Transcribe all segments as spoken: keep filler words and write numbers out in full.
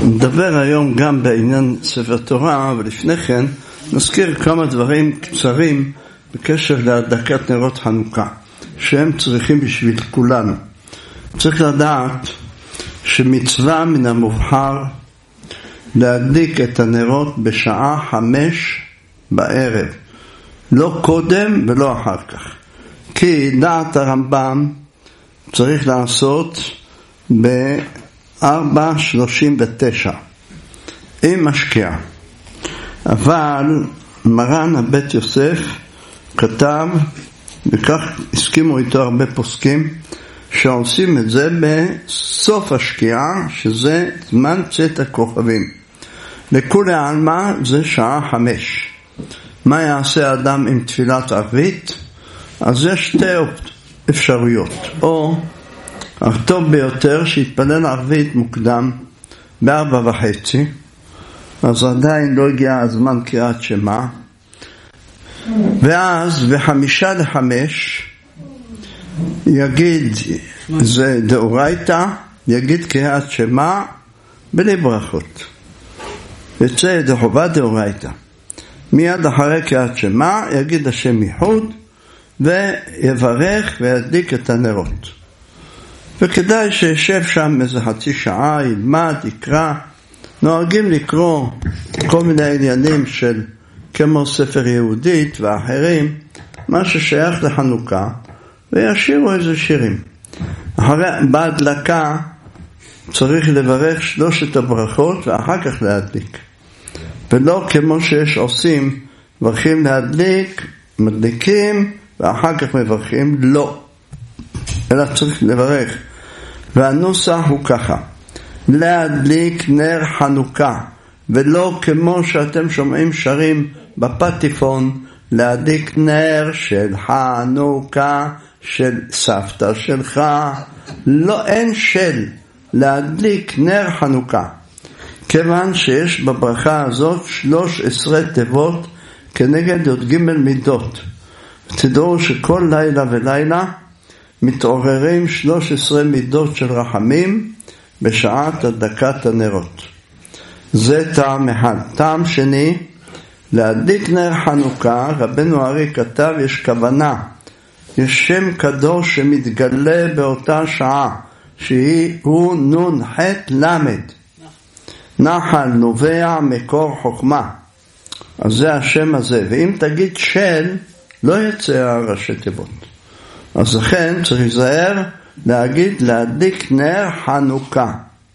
נדבר היום גם בעניין ספר תורה, ולפני כן נזכיר כמה דברים קצרים בקשר להדלקת נרות חנוכה, שהם צריכים בשביל כולנו. צריך לדעת שמצווה מן המובחר להדליק את הנרות בשעה חמש בערב, לא קודם ולא אחר כך. כי דעת הרמב"ם צריך לעשות ב-ארבע שלושים ותשע עם משקיע. אבל מרן הבית יוסף כתב, וכך הסכימו איתו הרבה פוסקים, שעושים את זה בסוף השקיעה, שזה זמן צאת הכוכבים. לכולי עלמא זה שעה חמש. מה יעשה האדם עם תפילת ערבית? אז יש שתי אפשרויות. או הטוב ביותר שיתפלל ערבית מוקדם בארבע וחצי, אז עדיין לא הגיע הזמן קריאת שמע, ואז בחמישה לחמש יגיד, זה דאורייתא, יגיד קריאת שמע בלי ברכות, יצא דחובה דאורייתא. מיד אחרי קריאת שמע יגיד השם ייחוד ויברך וידליק את הנרות. וכדאי שישב שם איזה חצי שעה, ילמד, יקרא. נוהגים לקרוא כל מיני עניינים של כמו ספר יהודית ואחרים, מה ששייך לחנוכה, וישירו איזה שירים. אחרי בהדלקה צריך לברך שלושת הברכות ואחר כך להדליק, ולא כמו שיש עושים, מברכים להדליק, מדליקים ואחר כך מברכים, לא, אלא צריך לברך. והנוסח הוא ככה: להדליק נר חנוכה, ולא כמו שאתם שומעים שרים בפטיפון, להדליק נר של חנוכה של סבתא שלך. לא, אין של, להדליק נר חנוכה, כיוון שיש בברכה הזאת שלוש עשרה תיבות כנגד י"ג מידות. תדעו שכל לילה ולילה מתעוררים שלוש עשרה מידות של רחמים בשעת הדלקת הנרות. זה טעם אחד. טעם שני, להדליק נר חנוכה, רבנו ארי כתב, יש כוונה, יש שם קדוש שמתגלה באותה שעה, שהוא נון חט למד, נחל נובע מקור חוכמה. אז זה השם הזה. ואם תגיד של, לא יצא הראשי תיבות. אז לכן צריך להיזהר להגיד להדליק נר חנוכה.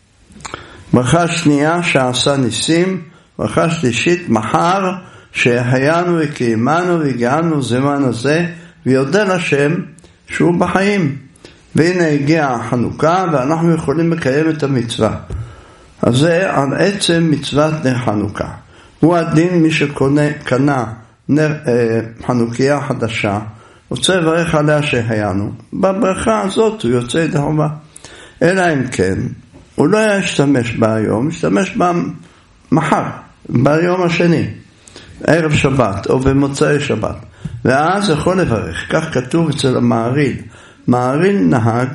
ברכה שנייה, שעשה ניסים. ברכה שלישית, מחר שהחיינו וקיימנו והגענו זמן הזה, ויודע לשם שהוא בחיים. והנה הגיע החנוכה ואנחנו יכולים לקיים את המצווה. אז זה על עצם מצוות נר חנוכה. הוא הדין מי שקנה נר, אה, חנוכיה חדשה, רוצה לברך עליה שהיינו. בברכה הזאת הוא יוצא ידי חובה. אלא אם כן, הוא לא ישתמש בה היום, ישתמש בה מחר, ביום השני, ערב שבת או במוצאי שבת. ואז יכול לברך. כך כתוב אצל המעריל. מעריל נהג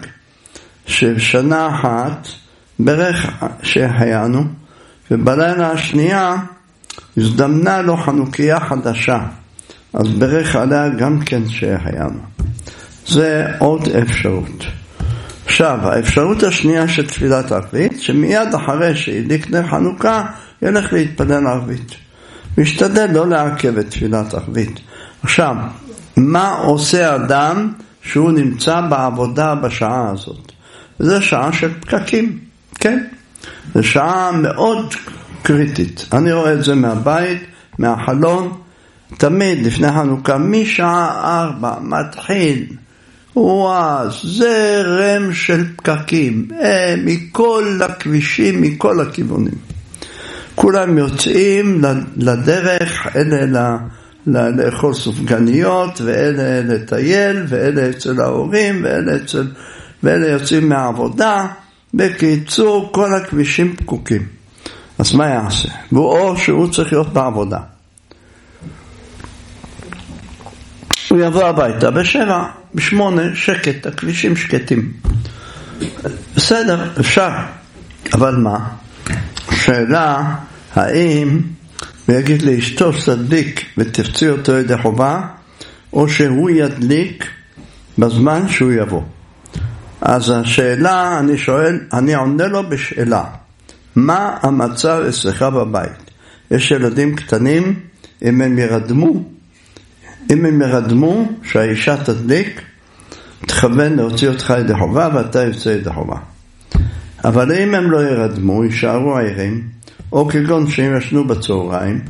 ששנה אחת ברך שהיינו, ובלילה השנייה הזדמנה לו חנוכיה חדשה, אז ברך עליה גם כן שהיינו. זה עוד אפשרות. עכשיו, האפשרות השנייה של תפילת ערבית, שמיד אחרי שהדליק נר חנוכה ילך להתפלל ערבית, משתדל לא לעכב את תפילת ערבית. עכשיו, מה עושה אדם שהוא נמצא בעבודה בשעה הזאת? זה שעה של פקקים, כן? זה שעה מאוד קריטית. אני רואה את זה מהבית, מהחלון, תמיד לפני חנוכה, משעה ארבע מתחיל, וואו, זה רם של פקקים, אה, מכל הכבישים, מכל הכיוונים. כולם יוצאים לדרך, אלה לאכול סופגניות, ואלה לטייל, ואלה אצל ההורים, ואלה, אצל, ואלה יוצאים מהעבודה. בקיצור, כל הכבישים פקוקים. אז מה יעשה? או שהוא צריך להיות בעבודה. הוא יבוא הביתה בשבע, בשמונה, שקט, הכבישים שקטים. בסדר, אפשר. אבל מה? שאלה, האם הוא יגיד לאשתו שתדליק ותפצי אותו ידי חובה, או שהוא ידליק בזמן שהוא יבוא. אז השאלה, אני שואל, אני עונה לו בשאלה, מה המצב אצלך בבית? יש ילדים קטנים, אם הם ירדמו, אם הם ירדמו שהאישה תדליק, תכוון להוציא אותך ידי חובה ואתה יוצא ידי חובה. אבל אם הם לא ירדמו, יישארו עירים, או כגון שהם ישנו בצהריים,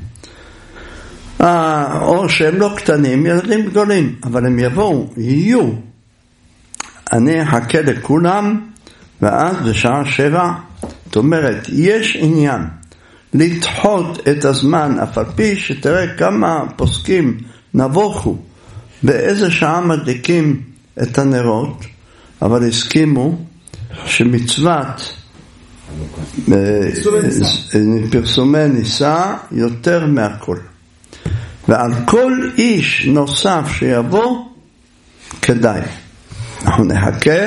או שהם לא קטנים, ילדים גדולים, אבל הם יבואו, יהיו. אני אחכה לכולם, ואז בשעה שבע, זאת אומרת, יש עניין לדחות את הזמן, אף על פי שתראה כמה פוסקים נבוכו, באיזה שעה מדליקים את הנרות, אבל הסכימו שמצוות פרסומי ניסה יותר מהכל. ועל כל איש נוסף שיבוא, כדאי. אנחנו נחכה,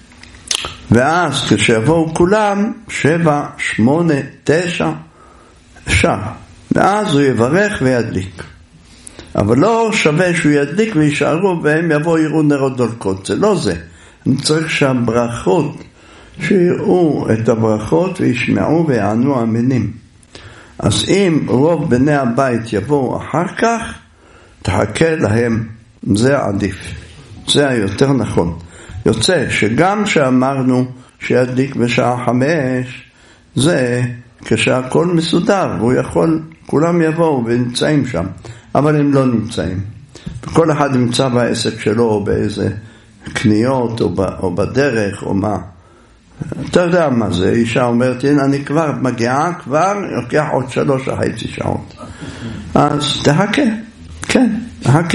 ואז כשיבואו כולם, שבע, שמונה, תשע, אפשר. ואז הוא יברך וידליק. אבל לא שווה שהוא ידליק וישארו, והם יבואו יראו נרות דולקות. זה לא זה. אני צריך שהברכות, שיראו את הברכות וישמעו ויענו אמינים. אז אם רוב בני הבית יבואו אחר כך, תחכה להם, זה עדיף. זה היותר נכון. יוצא שגם שאמרנו שידליק בשעה חמש, זה כשהכל מסודר, והוא יכול, כולם יבואו ונמצאים שם, אבל הם לא נמצאים. וכל אחד נמצא בעסק שלו, או באיזה קניות, או, ב, או בדרך, או מה. אתה יודע מה זה, אישה אומרת, הנה אני כבר מגיעה, כבר לוקח עוד שלוש וחצי שעות. אז תחכה, כן, תחכה.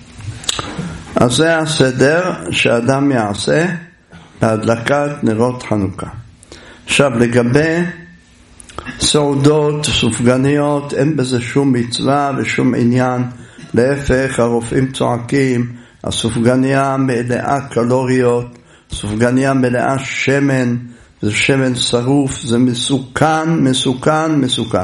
אז זה הסדר שאדם יעשה בהדלקת נרות חנוכה. עכשיו לגבי סעודות, סופגניות, אין בזה שום מצווה ושום עניין. להפך, הרופאים צועקים, הסופגניה מלאה קלוריות, סופגניה מלאה שמן, זה שמן שרוף, זה מסוכן, מסוכן, מסוכן.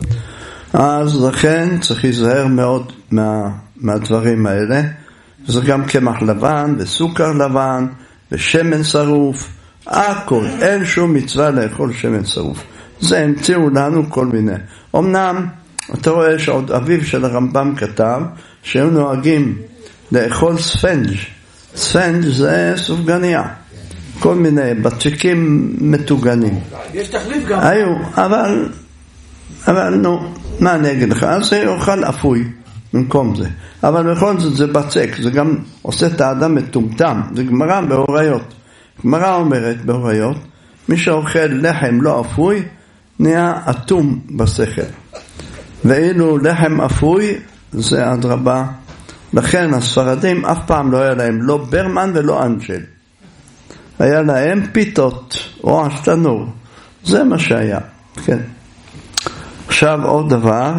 אז לכן צריך להיזהר מאוד מה, מהדברים האלה. זה גם קמח לבן וסוכר לבן ושמן שרוף, הכל, אין שום מצווה לאכול שמן שרוף. זה המציאו לנו כל מיני. אמנם אתה רואה שעוד אביו של הרמב"ם כתב שהם נוהגים לאכול ספנג'. ספנג' זה סופגניה, כל מיני בצ'יקים מתוגנים. יש תחליף גם. היו, אבל אבל נו, מה אני אגיד לך? אז זה אוכל אפוי במקום זה. אבל בכל זאת זה בצק, זה גם עושה את האדם מטומטם. זה גמרא בהוריות. גמרא אומרת בהוריות, מי שאוכל לחם לא אפוי, נהיה אטום בשכל. ואילו לחם אפוי, זה אדרבה. לכן הספרדים אף פעם לא היה להם לא ברמן ולא אנג'ל. היה להם פיתות או אשתנור. זה מה שהיה. כן. עכשיו עוד דבר.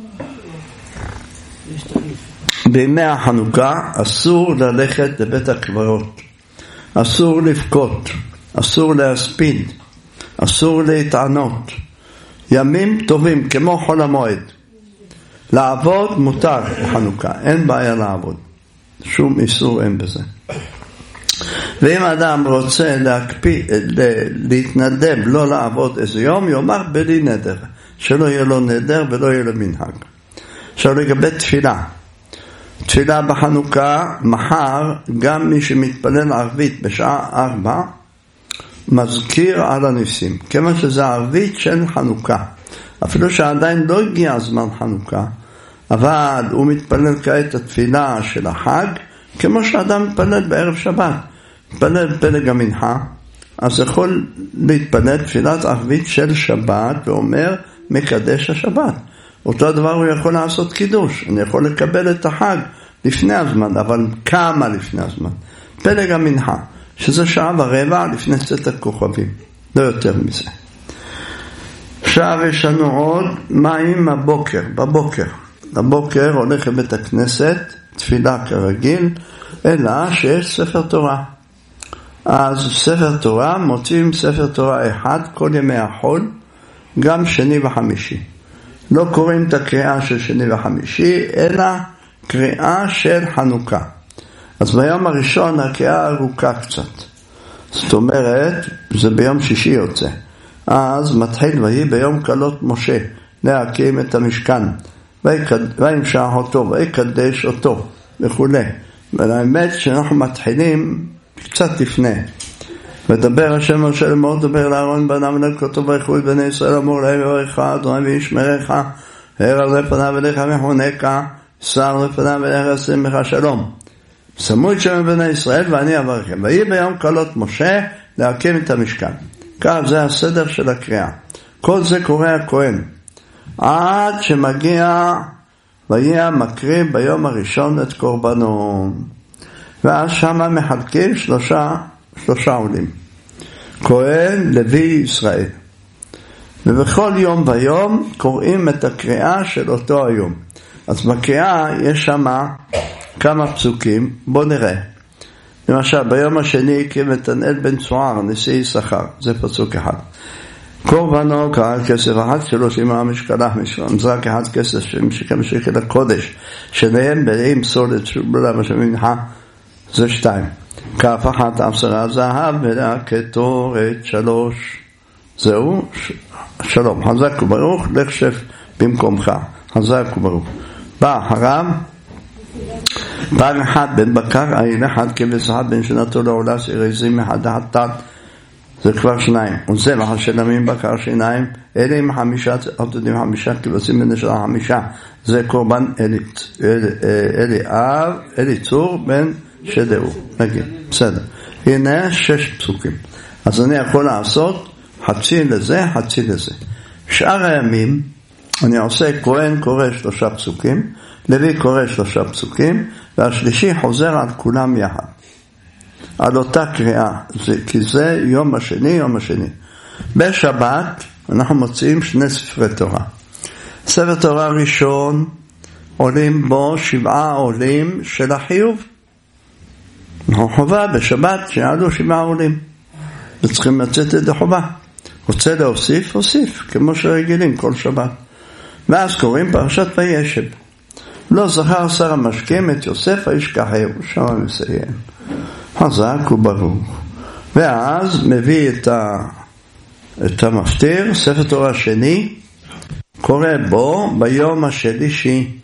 בימי החנוכה אסור ללכת לבית הקברות. אסור לבכות. אסור להספיד. אסור להתענות. ימים טובים כמו חול המועד. לעבוד מותר בחנוכה. אין בעיה לעבוד. שום איסור אין בזה. ואם אדם רוצה להקפיד, להתנדב, לא לעבוד איזה יום, יאמר בלי נדר. שלא יהיה לו נדר ולא יהיה לו מנהג. עכשיו לגבי תפילה. תפילה בחנוכה, מחר, גם מי שמתפלל ערבית בשעה ארבע, מזכיר על הניסים. כיוון שזה ערבית של חנוכה. אפילו שעדיין לא הגיע זמן חנוכה, אבל הוא מתפלל כעת התפילה של החג, כמו שאדם מתפלל בערב שבת. מתפלל פלג המנחה, אז יכול להתפלל תפילת ערבית של שבת, ואומר מקדש השבת. אותו הדבר הוא יכול לעשות קידוש. אני יכול לקבל את החג לפני הזמן, אבל כמה לפני הזמן? פלג המנחה, שזה שעה ורבע לפני צאת הכוכבים, לא יותר מזה. עכשיו יש לנו עוד מים הבוקר, בבוקר. בבוקר הולך לבית הכנסת, תפילה כרגיל, אלא שיש ספר תורה. אז ספר תורה, מוצאים ספר תורה אחד כל ימי החול, גם שני וחמישי. לא קוראים את הקריאה של שני וחמישי, אלא קריאה של חנוכה. אז ביום הראשון הקריאה ארוכה קצת. זאת אומרת, זה ביום שישי יוצא. אז מתחיל ויהי ביום קלות משה להקים את המשכן, וימשח אותו, ויקדש אותו, וכו'. ולאמת שאנחנו מתחילים קצת לפני. ודבר השם משה לאמור, דבר לאהרון בניו ולבכתו ויכו את בני ישראל, אמור להם יברך אדוני וישמרך, הער על פניו אליך ויחונך, שר לפניו אליך ישים לך שלום. שמו את שם בני ישראל ואני אברכם. ויהי ביום קלות משה להקים את המשכן. כך זה הסדר של הקריאה. כל זה קורא הכהן עד שמגיע ויהיה מקריב ביום הראשון את קורבנו, ואז שמה מחלקים שלושה שלושה עולים, כהן, לוי, ישראל. ובכל יום ויום קוראים את הקריאה של אותו היום. אז בקריאה יש שמה כמה פסוקים, בוא נראה. למשל, ביום השני הקים נתנאל בן צוער, נשיא יששכר, זה פסוק אחד. קורבנו קהל כסף אחד שלושים המשקלה, מזרק אחד כסף שמשקל הקודש, שניהם מלאים סולת שובלה ושמנחה, זה שתיים. כף אחת עשרה זהב ולקטורת שלוש. זהו, שלום, חזק וברוך, לך שב במקומך, חזק וברוך. בא הרב, פג אחד בן בקר, עיל אחד כבש אחד בן שנתו לעולה סירזים אחד החטאת, זה כבר שניים. וזבח השלמים בקר שיניים, אלה עם חמישה, עבדודים חמישה, כבשים בן נשלה חמישה, זה קורבן אלי אב, אלי צור בן שדאו. נגיד, בסדר. הנה שש פסוקים. אז אני יכול לעשות חצי לזה, חצי לזה. שאר הימים, אני עושה כהן קורא שלושה פסוקים, לוי קורא שלושה פסוקים, והשלישי חוזר על כולם יחד. על אותה קריאה, זה, כי זה יום השני, יום השני. בשבת אנחנו מוצאים שני ספרי תורה. ספר תורה ראשון, עולים בו שבעה עולים של החיוב. אנחנו חובה בשבת שיעלו שבעה עולים. וצריכים לצאת את החובה. רוצה להוסיף, הוסיף, כמו שרגילים כל שבת. ואז קוראים פרשת וישב. לא זכר שר המשקים את יוסף הישכחהו, שם מסיים. חזק וברוך. ואז מביא את, ה, את המפטיר, ספר תורה שני, קורא בו ביום השלישי,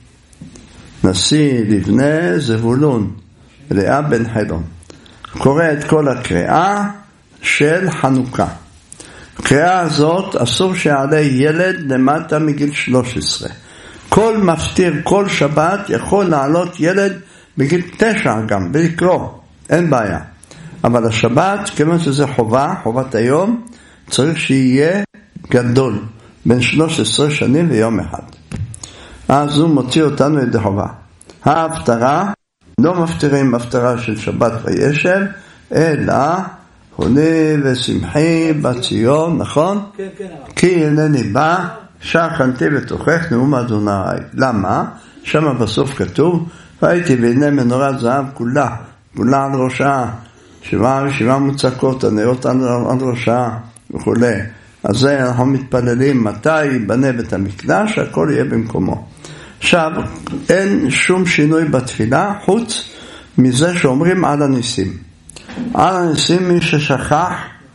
נשיא לבני זבולון, לאה בן חלון. קורא את כל הקריאה של חנוכה. הקריאה הזאת אסור שיעלה ילד למטה מגיל שלוש עשרה. כל מפטיר, כל שבת יכול לעלות ילד בגיל תשע גם, ולקרוא, אין בעיה. אבל השבת, כמו שזה חובה, חובת היום, צריך שיהיה גדול, בין שלוש עשרה שנים ויום אחד. אז הוא מוציא אותנו ידי חובה. ההפטרה, לא מפטירים הפטרה של שבת וישב, אלא הוני ושמחי בציון, נכון? כן, כן. כי אינני בא, שכנתי בתוכך נאום אדוני. למה? שם בסוף כתוב, והייתי והנה מנורת זהב כולה, כולה על ראשה, שבעה ושבעה מוצקות, הנרות על, על ראשה וכו'. אז זה אנחנו מתפללים, מתי ייבנה בית המקדש, הכל יהיה במקומו. עכשיו, אין שום שינוי בתפילה, חוץ מזה שאומרים על הניסים. על הניסים, מי ששכח,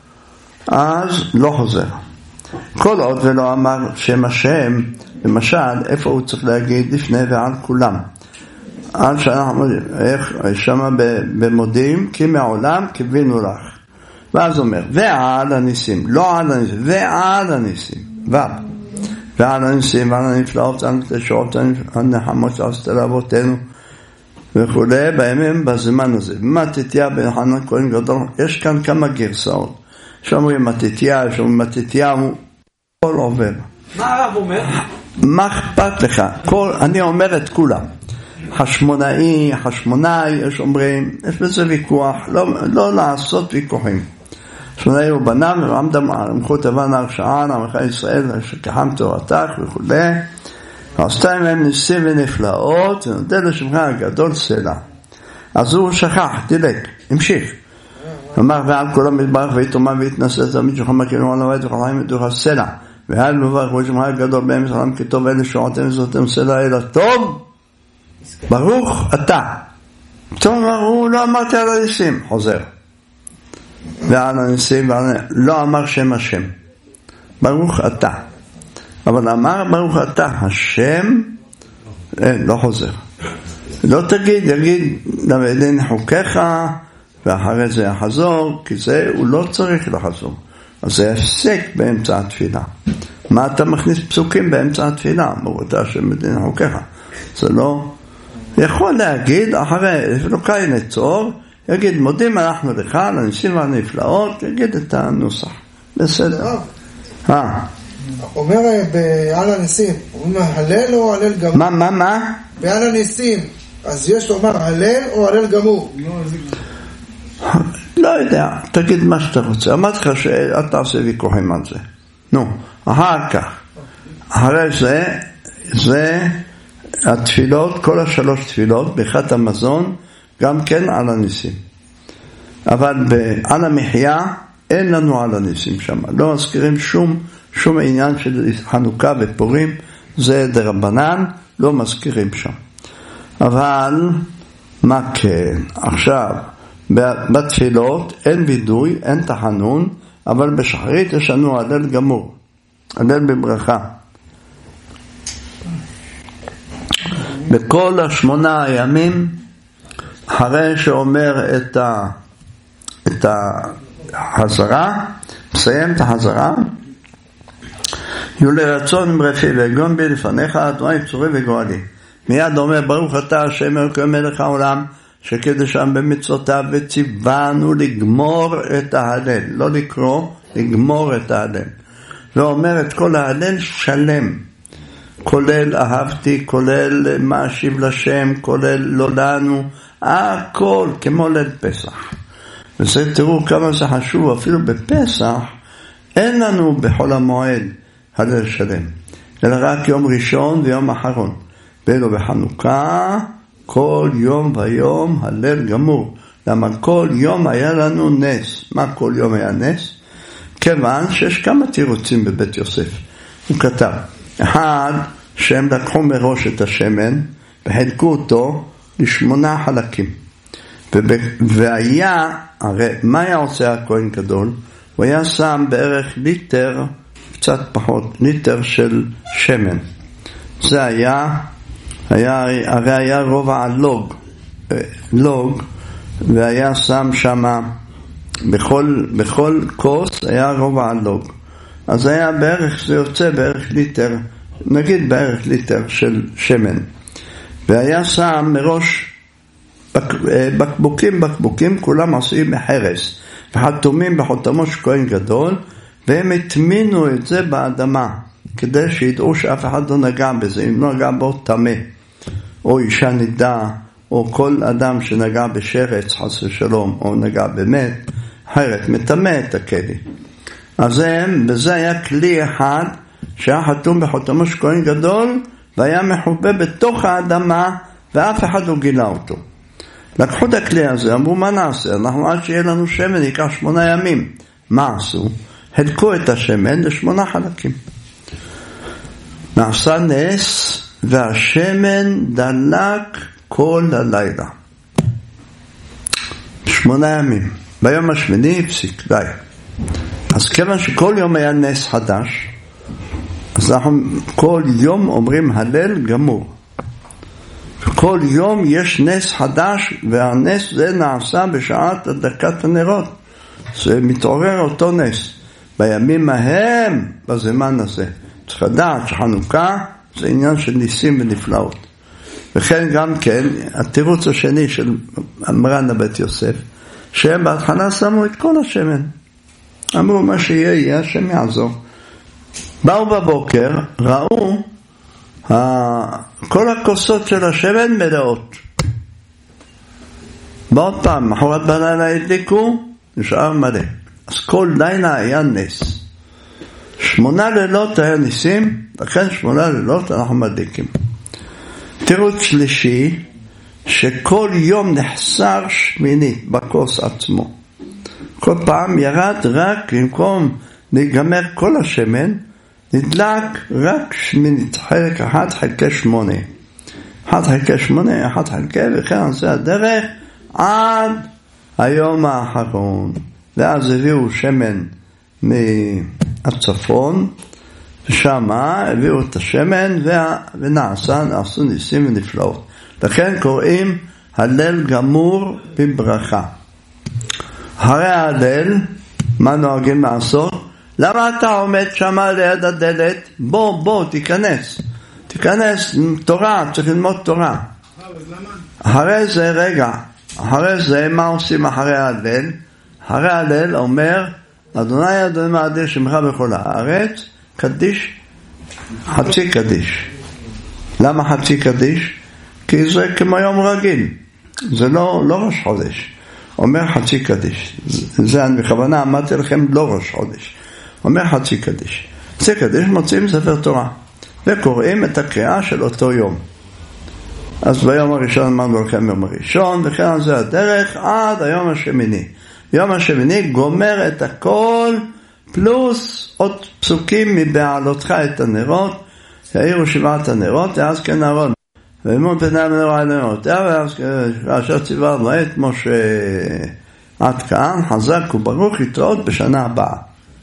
אז לא חוזר. כל עוד ולא אמר שם השם, למשל, איפה הוא צריך להגיד לפני ועל כולם. על שאנחנו, איך, שמה במודים, כי מעולם קיווינו לך. ואז אומר, ועל הניסים, לא על הניסים, ועל הניסים, ועל. ועל הניסים, ועל הנפלאות, על התשעות, על הנחמות שעשת לאבותינו, וכו', בימים בזמן הזה. מתתיה בן חנן כהן גדול, יש כאן כמה גרסאות. שאומרים מתתיה, שאומרים מתתיה, הוא כל עובר. מה הרב אומר? מה אכפת לך? כל, אני אומר את כולם. חשמונאי, חשמונאי, יש אומרים, יש בזה ויכוח, לא, לא לעשות ויכוחים. חשמונאי הוא בנם, ועמדם עמכות אבן הרשעה, עמך ישראל, שכחם תורתך וכו'. ועשתה מהם ניסים ונפלאות, ונודע לשמך הגדול סלע. אז הוא שכח, דילק, המשיך. אמר ועל כולם מתברך והתאמה והתנסה תמיד שכמה כאילו על הוות וחיים מדוך הסלע. ועל מברך ושמך גדול באמס עולם כטוב אלה שועתם וזאתם סלע אל הטוב ברוך אתה. טוב, הוא לא אמרתי על הניסים, חוזר ועל הניסים לא אמר שם השם, ברוך אתה, אבל אמר ברוך אתה השם, לא חוזר. לא תגיד, יגיד למדין חוקיך ואחרי זה יחזור, כי זה הוא לא צריך לחזור. אז זה הפסק באמצע התפילה. מה אתה מכניס פסוקים באמצע התפילה? מורתה של מדין חוקיך. זה לא יכול להגיד אחרי אלוקי נצור, יגיד מודים אנחנו לך על הניסים והנפלאות, יגיד את הנוסח. בסדר. אה. אומר בעל הניסים, אומרים הלל או הלל גמור? מה, מה, מה? בעל הניסים, אז יש לומר הלל או הלל גמור? לא יודע, תגיד מה שאתה רוצה. אמרתי לך שאתה תעשה ויכוחים על זה. נו, אחר כך. אחרי זה, זה התפילות, כל השלוש תפילות, באחת המזון, גם כן על הניסים. אבל על המחיה, אין לנו על הניסים שם. לא מזכירים שום, שום עניין של חנוכה ופורים, זה דרבנן, לא מזכירים שם. אבל, מה כן? עכשיו, בתפילות אין וידוי, אין תחנון, אבל בשחרית יש לנו הלל גמור, הלל בברכה. בכל השמונה הימים, אחרי שאומר את, ה, את החזרה, מסיים את החזרה, יהיו לרצון עם רפי ועגון בי לפניך, אדוני צורי וגואלי. מיד אומר, ברוך אתה השם אלוהים מלך העולם, שקדשם במצוותיו וציוונו לגמור את ההלל, לא לקרוא, לגמור את ההלל. ואומר את כל ההלל שלם, כולל אהבתי, כולל מה אשיב לשם, כולל לא לנו, הכל כמו ליל פסח. וזה תראו כמה זה חשוב, אפילו בפסח אין לנו בחול המועד הלל שלם, אלא רק יום ראשון ויום אחרון. ואילו בחנוכה כל יום ויום הלל גמור. למה כל יום היה לנו נס? מה כל יום היה נס? כיוון שיש כמה תירוצים בבית יוסף. הוא כתב, אחד, שהם לקחו מראש את השמן וחלקו אותו לשמונה חלקים. והיה, הרי מה היה עושה הכהן גדול? הוא היה שם בערך ליטר, קצת פחות, ליטר של שמן. זה היה, היה הרי היה רובע הלוג, לוג, והיה שם שם, בכל, בכל כוס היה רובע הלוג. אז היה בערך, זה יוצא בערך ליטר, נגיד בערך ליטר של שמן. והיה שם מראש בקבוקים, בקבוקים, כולם עשויים מחרס, וחתומים בחותמו של כהן גדול, והם התמינו את זה באדמה, כדי שידעו שאף אחד לא נגע בזה, אם לא נגע בו טמא, או אישה נידה, או כל אדם שנגע בשרץ, חס ושלום, או נגע באמת, אחרת מטמא את הכלי. אז הם, וזה היה כלי אחד, שהיה חתום בחותמו של כהן גדול, והיה מחובה בתוך האדמה, ואף אחד לא גילה אותו. לקחו את הכלי הזה, אמרו מה נעשה? אנחנו עד שיהיה לנו שמן, ייקח שמונה ימים. מה עשו? חלקו את השמן לשמונה חלקים. נעשה נס, והשמן דלק כל הלילה. שמונה ימים. ביום השמיני הפסיק, די. אז כיוון שכל יום היה נס חדש, אז אנחנו כל יום אומרים הלל גמור. כל יום יש נס חדש, והנס זה נעשה בשעת הדלקת הנרות. זה מתעורר אותו נס. בימים ההם, בזמן הזה, צריך לדעת שחנוכה זה עניין של ניסים ונפלאות. וכן גם כן, התירוץ השני של מרן הבית יוסף, שהם בהתחלה שמו את כל השמן. אמרו מה שיהיה, יהיה, השם יעזור. באו בבוקר, ראו, כל הכוסות של השמן מלאות. בעוד פעם, מחרת בלילה הדליקו, נשאר מלא. אז כל לילה היה נס. שמונה לילות היה ניסים, לכן שמונה לילות אנחנו מדליקים. תירוץ שלישי, שכל יום נחסר שמינית בכוס עצמו. כל פעם ירד רק במקום להיגמר כל השמן, נדלק רק שמינית, חלק אחד חלקי שמונה. אחד חלקי שמונה, אחד חלקי, וכן על זה הדרך עד היום האחרון. ואז הביאו שמן מהצפון, ושם הביאו את השמן, ונעשה, נעשו ניסים ונפלאות. לכן קוראים הלל גמור בברכה. אחרי ההלל, מה נוהגים לעשות? למה אתה עומד שם ליד הדלת? בוא, בוא, תיכנס. תיכנס, תורה, צריך ללמוד תורה. אחרי זה, רגע, אחרי זה, מה עושים אחרי ההלל? אחרי ההלל אומר, אדוני אדוני מעדיף שמך בכל הארץ, קדיש, חצי קדיש. למה חצי קדיש? כי זה כמו יום רגיל. זה לא, לא ראש חודש. אומר חצי קדיש. זה אני בכוונה אמרתי לכם לא ראש חודש. אומר חצי קדיש. חצי קדיש מוצאים ספר תורה. וקוראים את הקריאה של אותו יום. אז ביום הראשון אמרנו לכם יום הראשון, וכן על זה הדרך עד היום השמיני. יום השמיני גומר את הכל, פלוס עוד פסוקים מבעלותך את הנרות, העירו שבעת הנרות, אז כן ארון. ואמון פני המנורה על הנרות, ואשר ציווה לעת משה עד כאן, חזק וברוך יתראות בשנה הבאה.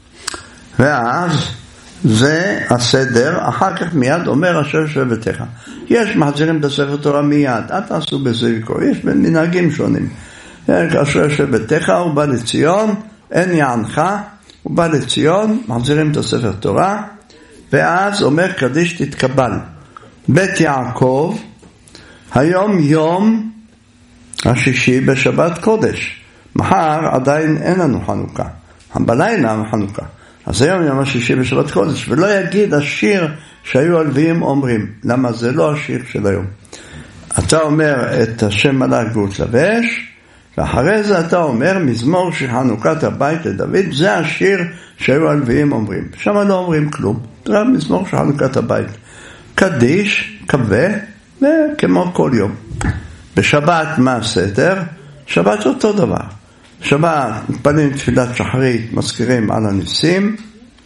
ואז זה הסדר, אחר כך מיד אומר אשר שבתך. יש מחזירים בספר תורה מיד, אל תעשו בזה ויקור, יש מנהגים שונים. אשר שבתך הוא בא לציון, אין יענך, הוא בא לציון, מחזירים את הספר תורה, ואז אומר קדיש תתקבל. בית יעקב, היום יום השישי בשבת קודש. מחר עדיין אין לנו חנוכה, בלילה חנוכה. אז היום יום השישי בשבת קודש, ולא יגיד השיר שהיו הלוויים אומרים. למה זה לא השיר של היום? אתה אומר את השם מלאך גאות לבש, ואחרי זה אתה אומר מזמור של חנוכת הבית לדוד, זה השיר שהיו הלוויים אומרים. שם לא אומרים כלום, זה מזמור של חנוכת הבית. קדיש, קווה, וכמו כל יום. בשבת מה הסדר? שבת אותו דבר. שבת מתפללים תפילת שחרית, מזכירים על הניסים,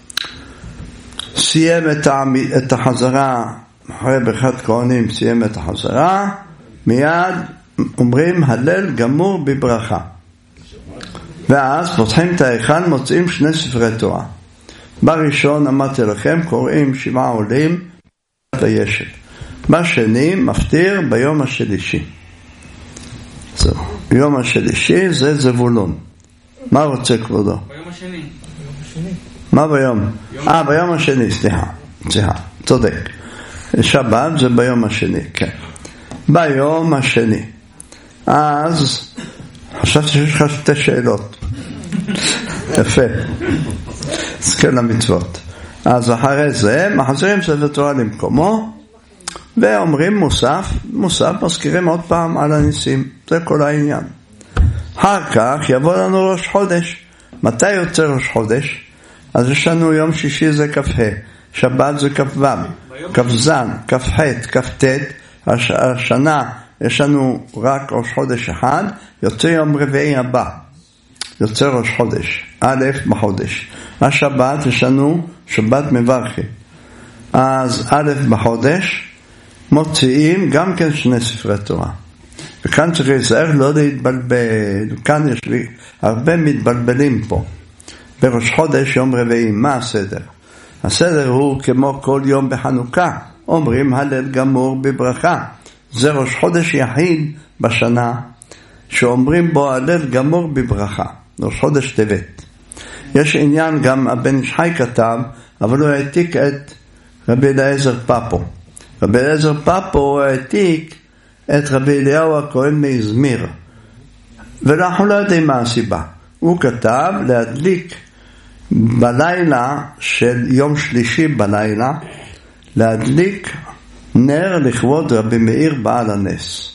סיים את החזרה, אחרי ברכת כהנים סיים את החזרה, מיד אומרים הלל גמור בברכה. ואז פותחים את ההיכל, מוצאים שני ספרי תורה. בראשון אמרתי לכם, קוראים שבעה עולים לישב. בשני מפטיר ביום השלישי. זהו. יום השלישי זה זבולון. מה רוצה כבודו? ביום השני. מה ביום? אה, ביום השני, סליחה. סליחה, צודק. שבת זה ביום השני, כן. ביום השני. אז חשבתי שיש לך שתי שאלות. יפה. אז כן המצוות. אז אחרי זה מחזירים ספר תורה למקומו, ואומרים מוסף, מוסף מזכירים עוד פעם על הניסים. זה כל העניין. אחר כך יבוא לנו ראש חודש. מתי יוצא ראש חודש? אז יש לנו יום שישי זה כ"ה, שבת זה כ"ו, כ"ז, כ"ח, כ"ט. השנה יש לנו רק ראש חודש אחד, יוצא יום רביעי הבא. יוצא ראש חודש, א' בחודש. השבת יש לנו שבת מברכי. אז א' בחודש מוציאים גם כן שני ספרי תורה. וכאן צריך להיזהר לא להתבלבל. כאן יש לי הרבה מתבלבלים פה. בראש חודש יום רביעי, מה הסדר? הסדר הוא כמו כל יום בחנוכה. אומרים הלל גמור בברכה. זה ראש חודש יחיד בשנה שאומרים בו הלל גמור בברכה. ראש חודש טבת. יש עניין גם הבן איש חי כתב, אבל הוא העתיק את רבי אליעזר פאפו. רבי אליעזר פאפו העתיק את רבי אליהו הכהן מאזמיר. ואנחנו לא יודעים מה הסיבה. הוא כתב להדליק בלילה של יום שלישי בלילה, להדליק נר לכבוד רבי מאיר בעל הנס.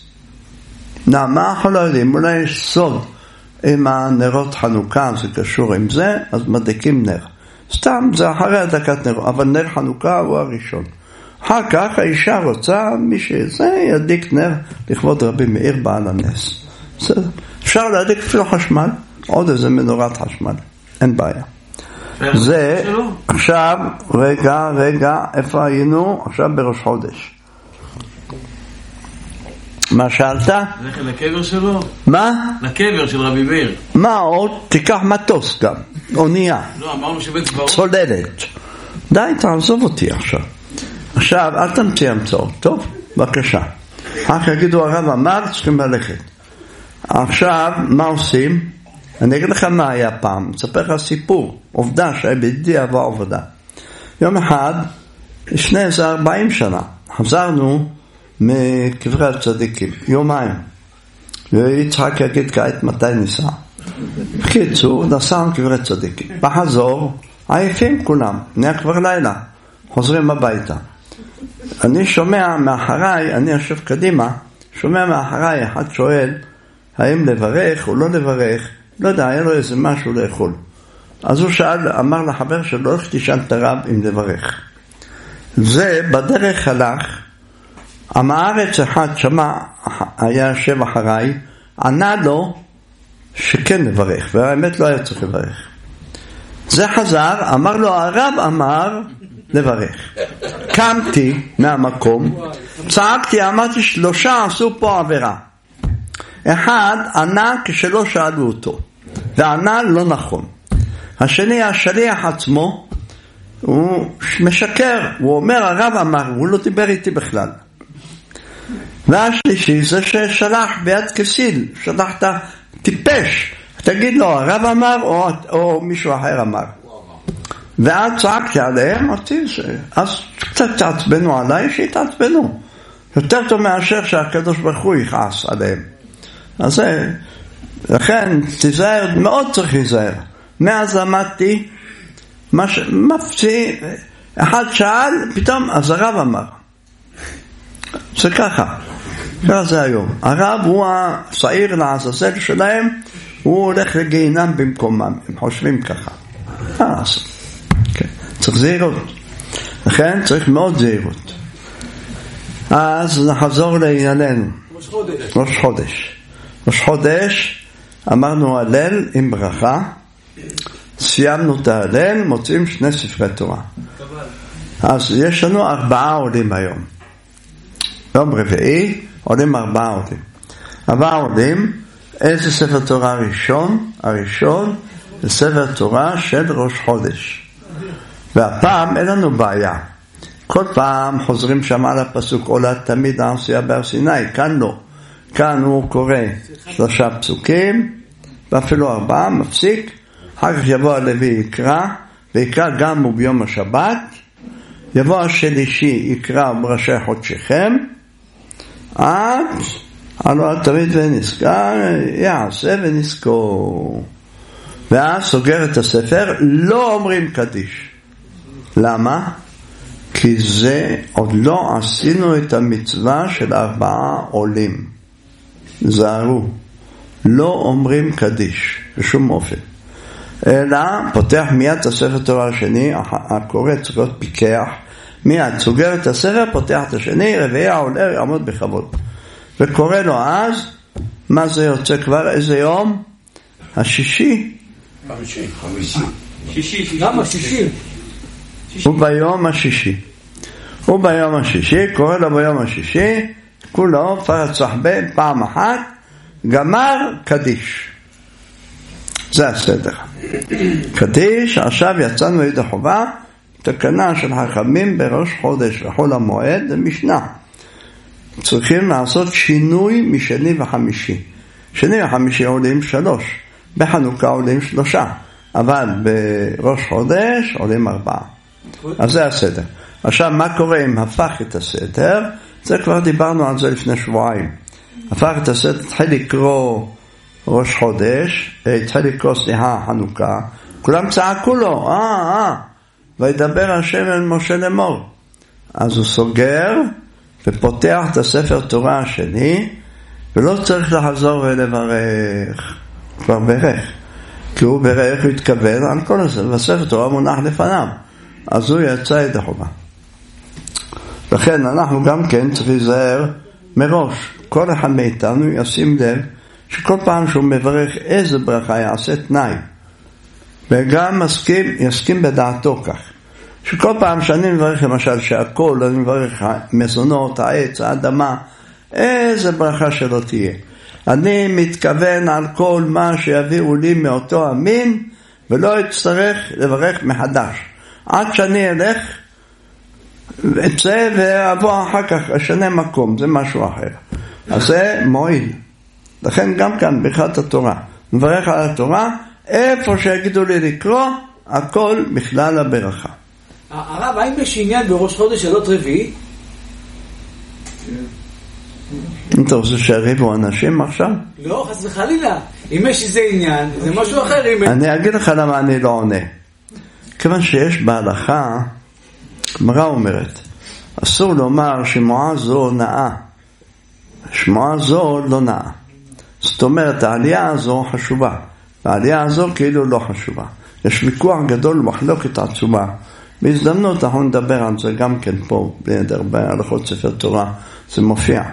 מה אנחנו לא יודעים? אולי יש סוד עם הנרות חנוכה, זה קשור עם זה, אז מדליקים נר. סתם זה אחרי הדלקת נר, אבל נר חנוכה הוא הראשון. אחר כך האישה רוצה, מי שזה ידליק נר לכבוד רבי מאיר בעל הנס. אפשר להדליק אפילו חשמל, עוד איזה מנורת חשמל, אין בעיה. זה, עכשיו, רגע, רגע, איפה היינו? עכשיו בראש חודש. מה שאלת? לקבר שלו? מה? לקבר של רבי מאיר. מה עוד? תיקח מטוס גם, אונייה. לא, אמרנו שבצבאות. צוללת. די, תעזוב אותי עכשיו. עכשיו, אל תמציא המצאות, טוב? בבקשה. אחר יגידו הרב אמר, צריכים ללכת. עכשיו, מה עושים? אני אגיד לך מה היה פעם. אספר לך סיפור, עובדה שהיה בידי עבר עבודה. יום אחד, לפני איזה ארבעים שנה, חזרנו מקברי הצדיקים, יומיים. ויצחק יגיד כעת מתי ניסע. בקיצור, נסענו קברי צדיקים. בחזור, עייפים כולם, נהיה כבר לילה. חוזרים הביתה. אני שומע מאחריי, אני יושב קדימה, שומע מאחריי, אחד שואל, האם לברך או לא לברך, לא יודע, היה לו איזה משהו לאכול. אז הוא שאל, אמר לחבר שלו, איך תשאל את הרב אם לברך. זה בדרך הלך, עם הארץ אחד שמע, היה יושב אחריי, ענה לו שכן לברך, והאמת לא היה צריך לברך. זה חזר, אמר לו, הרב אמר לברך. קמתי מהמקום, צעקתי, אמרתי, שלושה עשו פה עבירה. אחד ענה כשלא שאלו אותו, וענה לא נכון. השני, השליח עצמו, הוא משקר, הוא אומר, הרב אמר, הוא לא דיבר איתי בכלל. והשלישי זה ששלח ביד כסיל, שלחת טיפש, תגיד לו, הרב אמר או, או מישהו אחר אמר. ואז צעקתי עליהם, אז קצת תעצבנו עליי, שיתעצבנו. יותר טוב מאשר שהקדוש ברוך הוא יכעס עליהם. אז זה, לכן תיזהר, מאוד צריך להיזהר. מאז למדתי, מפציא, אחד שאל, פתאום, אז הרב אמר. זה ככה, ככה זה היום. הרב הוא השעיר לעזאזל שלהם, הוא הולך לגיהינם במקומם, הם חושבים ככה. אה, אז, כן. צריך זהירות. לכן צריך מאוד זהירות. אז נחזור לענייננו. ראש חודש. ראש חודש. ראש חודש, אמרנו הלל עם ברכה, סיימנו את ההלל, מוצאים שני ספרי תורה. אז יש לנו ארבעה עולים היום. יום רביעי עולים ארבעה עולים. ארבעה עולים, איזה ספר תורה ראשון? הראשון זה ספר תורה של ראש חודש. והפעם אין לנו בעיה. כל פעם חוזרים שם על הפסוק עולה תמיד העשייה בהר סיני, כאן לא. כאן הוא קורא שלושה פסוקים, ואפילו ארבעה, מפסיק. אחר כך יבוא הלוי יקרא, ויקרא גם הוא ביום השבת. יבוא השלישי יקרא בראשי חודשיכם, עד עלו תמיד ונזכר, יעשה ונזכור. ואז סוגר את הספר, לא אומרים קדיש. למה? כי זה עוד לא עשינו את המצווה של ארבעה עולים. זהרו, לא אומרים קדיש בשום אופן. אלא פותח מיד את הספר תורה השני, הקורא צריך להיות פיקח, מיד סוגר את הספר, פותח את השני, רביעי העולה יעמוד בכבוד. וקורא לו אז, מה זה יוצא כבר? איזה יום? השישי. חמישי. חמישי. שישי. למה שישי? הוא ביום השישי. הוא ביום השישי, קורא לו ביום השישי, כולו פרץ סחבה פעם אחת, גמר קדיש. זה הסדר. קדיש, עכשיו יצאנו ידי חובה, תקנה של חכמים בראש חודש וחול המועד, זה משנה. צריכים לעשות שינוי משני וחמישי. שני וחמישי עולים שלוש, בחנוכה עולים שלושה, אבל בראש חודש עולים ארבעה. אז זה הסדר. עכשיו מה קורה אם הפך את הסדר? זה כבר דיברנו על זה לפני שבועיים. הפך את הסדר, התחיל לקרוא ראש חודש, התחיל לקרוא סליחה חנוכה, כולם צעקו לו, אה, אה, וידבר השם אל משה לאמור. אז הוא סוגר ופותח את הספר תורה השני, ולא צריך לחזור ולברך, כבר ברך. כי הוא ברך, הוא התכוון על כל הספר, והספר תורה מונח לפניו. אז הוא יצא ידי חובה. לכן אנחנו גם כן צריכים להיזהר מראש. כל אחד מאיתנו ישים לב שכל פעם שהוא מברך איזה ברכה יעשה תנאי. וגם מסכים, יסכים בדעתו כך. שכל פעם שאני מברך למשל שהכל, אני מברך מזונות, העץ, האדמה, איזה ברכה שלא תהיה. אני מתכוון על כל מה שיביאו לי מאותו המין, ולא אצטרך לברך מחדש. עד שאני אלך, אצא ואבוא אחר כך, אשנה מקום, זה משהו אחר. אז זה מועיל. לכן גם כאן, ברכת התורה. מברך על התורה, איפה שיגידו לי לקרוא, הכל בכלל הברכה. הרב, האם יש עניין בראש חודש עלות רביעי? אם אתה רוצה שהריבו אנשים עכשיו? לא, חס וחלילה. אם יש איזה עניין, זה משהו אחר. אני אגיד לך למה אני לא עונה. כיוון שיש בהלכה, גמרא אומרת, אסור לומר שמועה זו נאה. שמועה זו לא נאה. זאת אומרת, העלייה הזו חשובה. העלייה הזו כאילו לא חשובה. יש ויכוח גדול, מחלוקת עצומה. בהזדמנות אנחנו נדבר על זה גם כן פה, בהלכות ספר תורה, זה מופיע.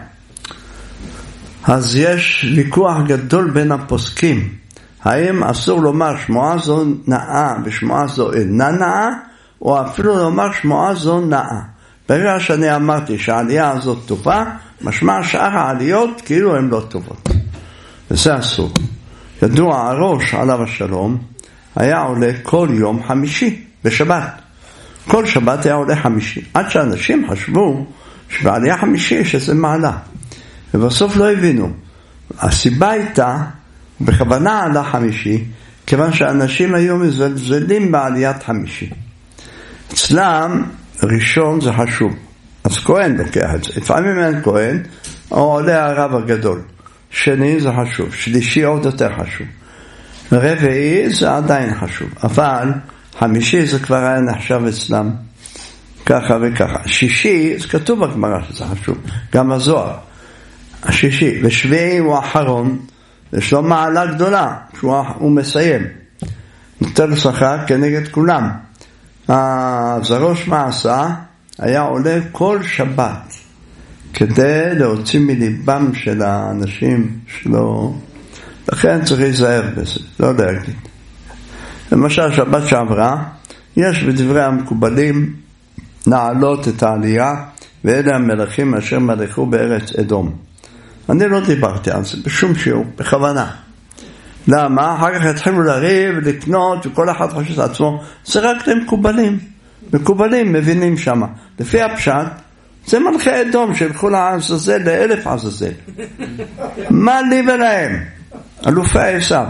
אז יש ויכוח גדול בין הפוסקים. האם אסור לומר שמועה זו נאה ושמועה זו אינה נאה, או אפילו לומר שמועה זו נאה. ברגע שאני אמרתי שהעלייה הזאת טובה, משמע שאר העליות כאילו הן לא טובות. וזה אסור. ידוע הראש עליו השלום היה עולה כל יום חמישי בשבת. כל שבת היה עולה חמישי. עד שאנשים חשבו שבעלייה חמישי יש איזה מעלה. ובסוף לא הבינו. הסיבה הייתה, בכוונה עלה חמישי, כיוון שאנשים היו מזלזלים בעליית חמישי. אצלם ראשון זה חשוב. אז כהן לוקח את זה. לפעמים אין כהן, או עולה הרב הגדול. שני זה חשוב. שלישי עוד יותר חשוב. רביעי זה עדיין חשוב. אבל חמישי זה כבר היה נחשב אצלם ככה וככה. שישי, זה כתוב בגמרא שזה חשוב. גם הזוהר. השישי. ושביעי הוא האחרון. יש לו מעלה גדולה. שהוא מסיים. נותן שכר כנגד כולם. אז הראש מעשה היה עולה כל שבת כדי להוציא מליבם של האנשים שלו. לכן צריך להיזהר בזה, לא להגיד. למשל שבת שעברה, יש בדברי המקובלים נעלות את העלייה, ואלה המלכים אשר מלכו בארץ אדום. אני לא דיברתי על זה בשום שיעור, בכוונה. למה? אחר כך התחילו לריב, לקנות, וכל אחד חושב את עצמו, זה רק למקובלים. מקובלים מבינים שמה. לפי הפשט, זה מלכי אדום שילכו לעזאזל, לאלף עזאזל. מה לי ולהם? אלופי עשיו.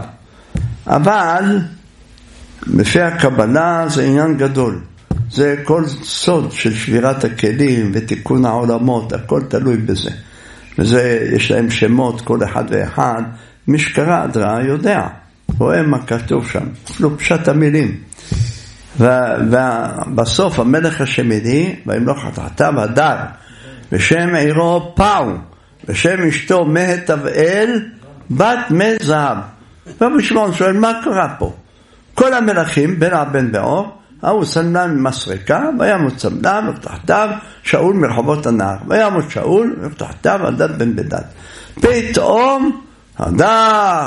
אבל, לפי הקבלה זה עניין גדול. זה כל סוד של שבירת הכלים ותיקון העולמות, הכל תלוי בזה. וזה, יש להם שמות, כל אחד ואחד. מי שקרא אדרה יודע, רואה מה כתוב שם, אפילו פשט המילים. ובסוף המלך השמיני, וימלוך תחתיו הדר, בשם עירו פאו, בשם אשתו מהתבאל, בת מזהב. רבי שמעון שואל, מה קרה פה? כל המלכים, בן הבן באור, ההוא סנדלן ממסרקה, וימות סמלן ותחתיו שאול מרחובות הנהר. וימות שאול ותחתיו הדד בן בדד. פתאום הדר,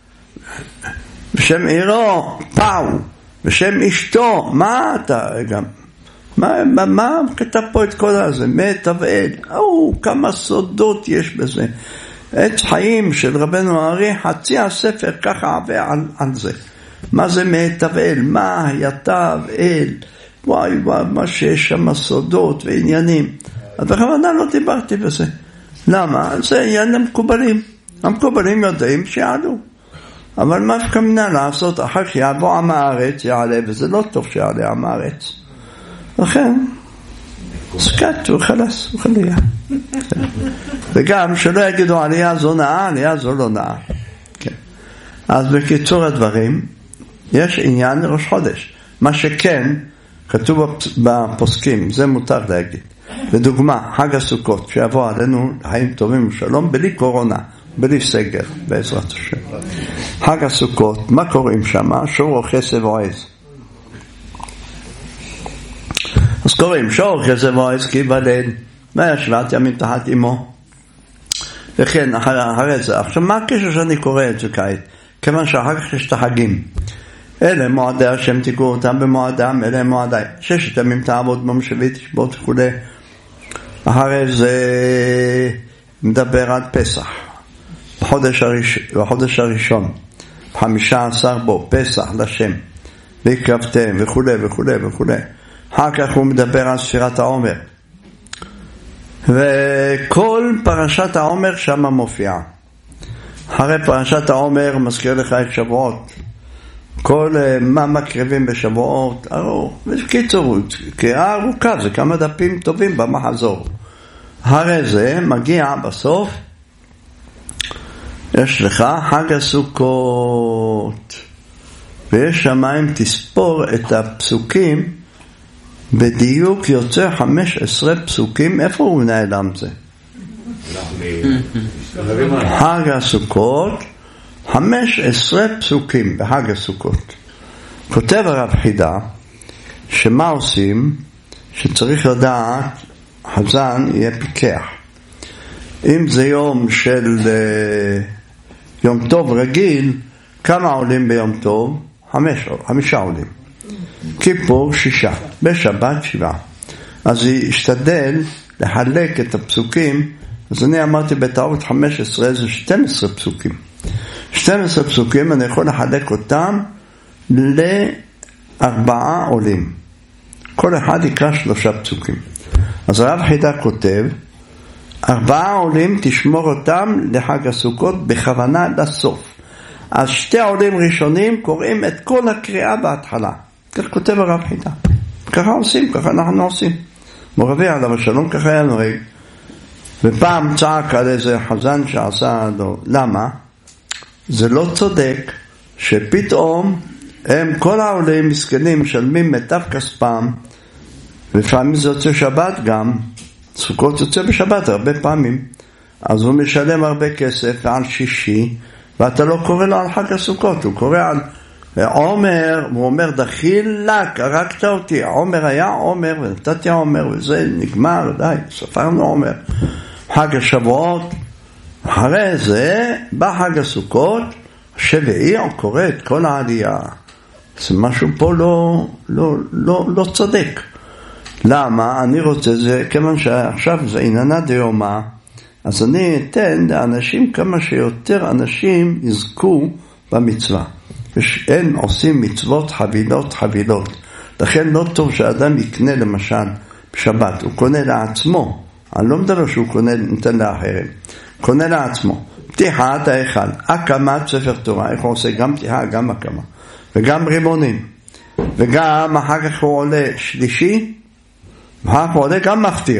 בשם עירו פאו, בשם אשתו, מה אתה גם, מה, מה, מה כתב פה את כל הזה? מהתבאל, או, כמה סודות יש בזה. עץ חיים של רבנו הארי, חצי הספר ככה עבר על, על זה. מה זה מהתבאל? מה היתב אל? וואי וואי, מה שיש שם סודות ועניינים. אז בכוונה לא דיברתי בזה. למה? זה עניין המקובלים. המקובלים יודעים שיעלו. אבל מה פקמנה לעשות? אחר כך יעבור עם הארץ, יעלה, וזה לא טוב שיעלה עם הארץ. לכן, סקט וחלס וחליה. וגם שלא יגידו עלייה זו נאה, עלייה זו לא נאה. כן. אז בקיצור הדברים, יש עניין ראש חודש. מה שכן, כתוב בפוסקים, זה מותר להגיד. לדוגמה, חג הסוכות, שיבוא עלינו חיים טובים ושלום, בלי קורונה, בלי סגר, בעזרת השם. חג הסוכות, מה קוראים שם? שור כסף ועז. אז קוראים שור כסף ועז כי בלד, וישבת ימים תחת אמו. וכן, אחרי, אחרי זה. עכשיו, מה הקשר שאני קורא את זה כעת? כיוון שאחר כך יש את החגים. אלה מועדי השם תקראו אותם במועדם, אלה מועדי. ששת ימים תעבוד במושבי תשבות וכו'. אחרי זה מדבר על פסח. בחודש, הראש, בחודש הראשון, חמישה עשר בו, פסח לשם, והקרבתם וכו' וכו' וכו'. אחר כך הוא מדבר על ספירת העומר. וכל פרשת העומר שם מופיעה. אחרי פרשת העומר מזכיר לך את שבועות. כל מה מקריבים בשבועות, ארוך. בקיצור, קריאה ארוכה, זה כמה דפים טובים במחזור. אחרי זה מגיע בסוף, יש לך חג הסוכות. ויש שמיים תספור את הפסוקים, בדיוק יוצא חמש עשרה פסוקים. איפה הוא נעלם זה? חג הסוכות, חמש עשרה פסוקים בחג הסוכות. כותב הרב חידה שמה עושים, שצריך לדעת, חזן יהיה פיקח. אם זה יום של יום טוב רגיל, כמה עולים ביום טוב? חמש, חמישה עולים. כיפור שישה, בשבת שבעה. אז ישתדל לחלק את הפסוקים. אז אני אמרתי בטעות חמש עשרה, זה שתים עשרה פסוקים. שתים עשרה פסוקים אני יכול לחלק אותם לארבעה עולים. כל אחד יקרא שלושה פסוקים. אז הרב חידה כותב, ארבעה עולים תשמור אותם לחג הסוכות בכוונה לסוף. אז שתי עולים ראשונים קוראים את כל הקריאה בהתחלה. כך כותב הרב חידה. ככה עושים, ככה אנחנו עושים. מורבי עליו השלום ככה היה נוהג. ופעם צעק על איזה חזן שעשה לו, למה? זה לא צודק שפתאום הם כל העולים מסכנים משלמים מיטב כספם, ולפעמים זה יוצא שבת גם, סוכות יוצא בשבת הרבה פעמים, אז הוא משלם הרבה כסף על שישי, ואתה לא קורא לו על חג הסוכות, הוא קורא על עומר, הוא אומר דחילק, הרגת אותי, עומר היה עומר, ונתתי עומר, וזה נגמר, די, ספרנו עומר. חג השבועות, אחרי זה, בחג הסוכות, השביעי הוא קורא את כל העלייה. זה משהו פה לא, לא, לא, לא צודק. למה? אני רוצה זה, כיוון שעכשיו זה עניינה דיומה, אז אני אתן לאנשים כמה שיותר אנשים יזכו במצווה. הם עושים מצוות חבילות חבילות. לכן לא טוב שאדם יקנה למשל בשבת, הוא קונה לעצמו. אני לא מדבר שהוא קונה, נותן לאחרים. קונה לעצמו. פתיחת ההיכל, הקמת ספר תורה, איך הוא עושה גם פתיחה, גם הקמה. וגם רימונים. וגם אחר כך הוא עולה שלישי, ואחר כך הוא עולה גם מפטיר.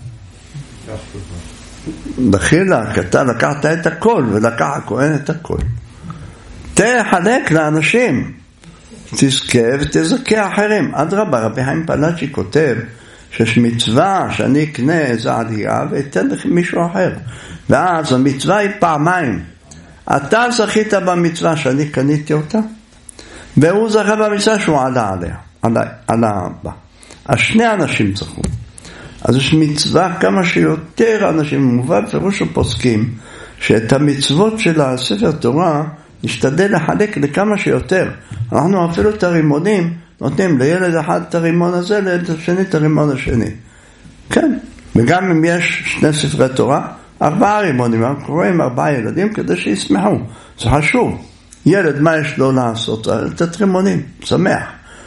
דחילה, אתה לקחת את הכל, ולקח הכהן את הכל. תחלק לאנשים, תזכה ותזכה אחרים. אדרבה, רבי חיים פלאצ'י כותב, שיש מצווה שאני אקנה איזה עלייה ואתן לכם מישהו אחר. ואז המצווה היא פעמיים. אתה זכית במצווה שאני קניתי אותה, והוא זכה במצווה שהוא עלה עליה, עלה, עלה בה. אז שני אנשים זכו. אז יש מצווה כמה שיותר אנשים, מובן פירוש הפוסקים, שאת המצוות של הספר תורה נשתדל לחלק לכמה שיותר. אנחנו אפילו את הרימונים נותנים לילד אחד את הרימון הזה, לילד השני את הרימון השני. כן, וגם אם יש שני ספרי תורה, ארבעה רימונים, אנחנו קוראים ארבעה ילדים כדי שישמחו. זה חשוב. ילד, מה יש לו לעשות? לתת רימונים, שמח.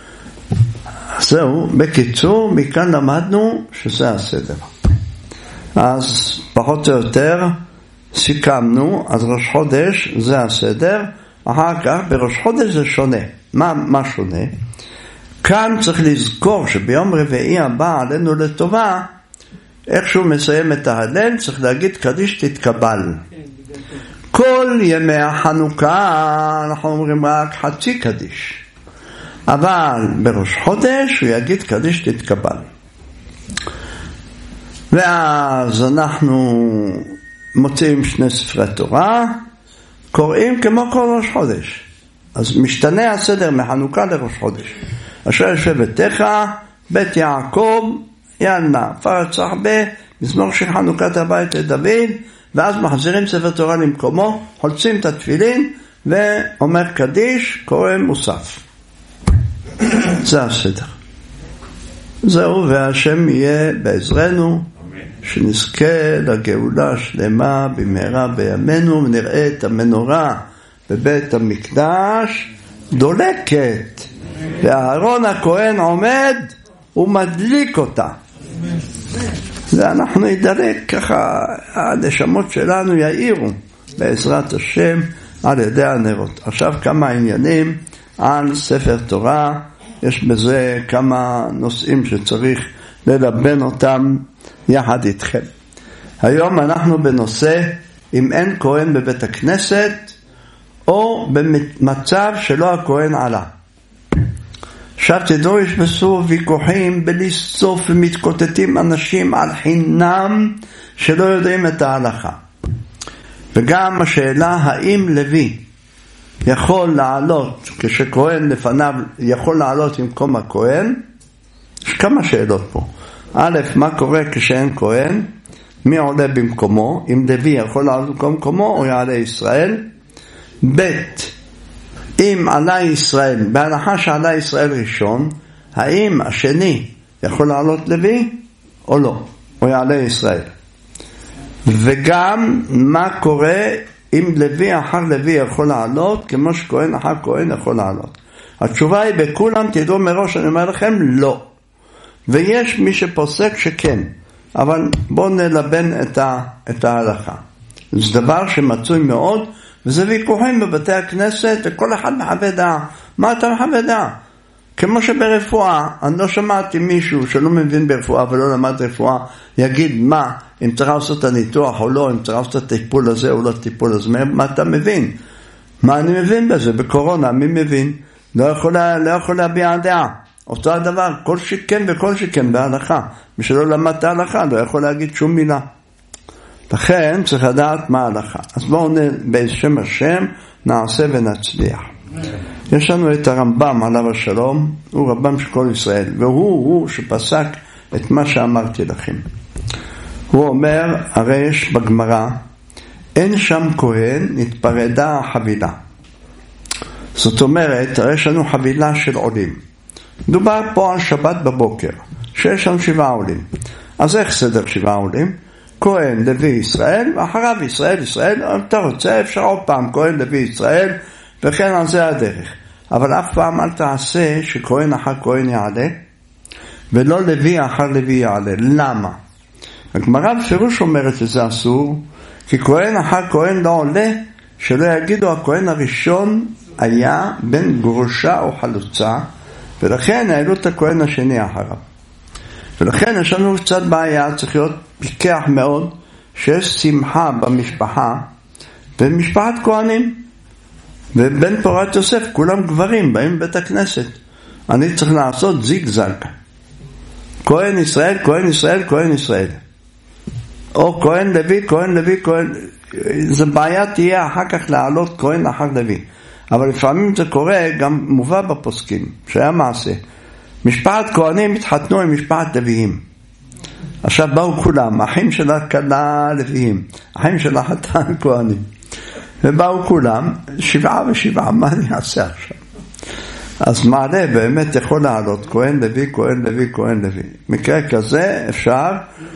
זהו, בקיצור, מכאן למדנו שזה הסדר. אז פחות או יותר סיכמנו, אז ראש חודש זה הסדר, אחר כך בראש חודש זה שונה. מה, מה שונה? כאן צריך לזכור שביום רביעי הבא עלינו לטובה, איכשהו מסיים את ההלל, צריך להגיד קדיש תתקבל. כל ימי החנוכה אנחנו אומרים רק חצי קדיש. אבל בראש חודש הוא יגיד קדיש תתקבל. ואז אנחנו מוצאים שני ספרי תורה, קוראים כמו כל ראש חודש. אז משתנה הסדר מחנוכה לראש חודש. אשר שבתך, בית יעקב, ילנה, פרץ הרבה, מזמור של חנוכת הבית לדוד, ואז מחזירים ספר תורה למקומו, חולצים את התפילין, ואומר קדיש, קורא מוסף. זה הסדר. זהו, והשם יהיה בעזרנו, שנזכה לגאולה שלמה במהרה בימינו, ונראה את המנורה בבית המקדש דולקת, ואהרון הכהן עומד ומדליק אותה. זה אנחנו ידלק, ככה הנשמות שלנו יאירו בעזרת השם על ידי הנרות. עכשיו כמה עניינים על ספר תורה, יש בזה כמה נושאים שצריך ללבן אותם יחד איתכם. היום אנחנו בנושא אם אין כהן בבית הכנסת או במצב שלא הכהן עלה. עכשיו תדעו, יש בסוף ויכוחים בלי סוף ומתקוטטים אנשים על חינם שלא יודעים את ההלכה. וגם השאלה האם לוי יכול לעלות כשכהן לפניו, יכול לעלות במקום הכהן. יש כמה שאלות פה. א', מה קורה כשאין כהן? מי עולה במקומו? אם לוי יכול לעלות במקומו או יעלה ישראל? ב', אם עלה ישראל, בהנחה שעלה ישראל ראשון, האם השני יכול לעלות לוי או לא? או יעלה ישראל? וגם מה קורה אם לוי אחר לוי יכול לעלות, כמו שכהן אחר כהן יכול לעלות? התשובה היא בכולם, תדעו מראש, אני אומר לכם, לא. ויש מי שפוסק שכן, אבל בואו נלבן את, ה, את ההלכה. זה דבר שמצוי מאוד, וזה ויכוחים בבתי הכנסת, וכל אחד מחווה דעה. מה אתה מחווה דעה? כמו שברפואה, אני לא שמעתי מישהו שלא מבין ברפואה ולא למד רפואה, יגיד מה, אם צריך לעשות את הניתוח או לא, אם צריך לעשות את הטיפול הזה או לא את הטיפול הזה, מה אתה מבין? מה אני מבין בזה? בקורונה, מי מבין? לא יכול, לא יכול להביע דעה. אותו הדבר, כל שכן וכל שכן בהלכה. מי שלא למד את ההלכה, לא יכול להגיד שום מילה. לכן צריך לדעת מה ההלכה. אז בואו בשם השם נעשה ונצליח. יש לנו את הרמב"ם עליו השלום, הוא רבם של כל ישראל, והוא הוא שפסק את מה שאמרתי לכם. הוא אומר, הרי יש בגמרא, אין שם כהן, נתפרדה החבילה. זאת אומרת, הרי יש לנו חבילה של עולים. דובר פה על שבת בבוקר, שיש שם שבעה עולים. אז איך סדר שבעה עולים? כהן, לוי, ישראל, ואחריו ישראל, ישראל, אתה רוצה, אפשר עוד פעם, כהן, לוי, ישראל, וכן על זה הדרך. אבל אף פעם אל תעשה שכהן אחר כהן יעלה, ולא לוי אחר לוי יעלה. למה? הגמרא בפירוש אומרת שזה אסור, כי כהן אחר כהן לא עולה, שלא יגידו הכהן הראשון היה בן גרושה או חלוצה, ולכן העלו את הכהן השני אחריו. ולכן יש לנו קצת בעיה, צריך להיות פיקח מאוד, שיש שמחה במשפחה, במשפחת כהנים. ובן פורת יוסף, כולם גברים, באים בבית הכנסת. אני צריך לעשות זיגזג. כהן ישראל, כהן ישראל, כהן ישראל. או כהן לוי, כהן לוי, כהן... זו בעיה תהיה אחר כך לעלות כהן אחר לוי. אבל לפעמים זה קורה, גם מובא בפוסקים, שהיה מעשה. משפחת כהנים התחתנו עם משפחת לוויים. עכשיו באו כולם, אחים של הכלה לוויים, אחים של החתן כהנים. ובאו כולם, שבעה ושבעה, מה אני אעשה עכשיו? אז מעלה באמת יכול לעלות, כהן לוי, כהן לוי, כהן לוי. מקרה כזה אפשר,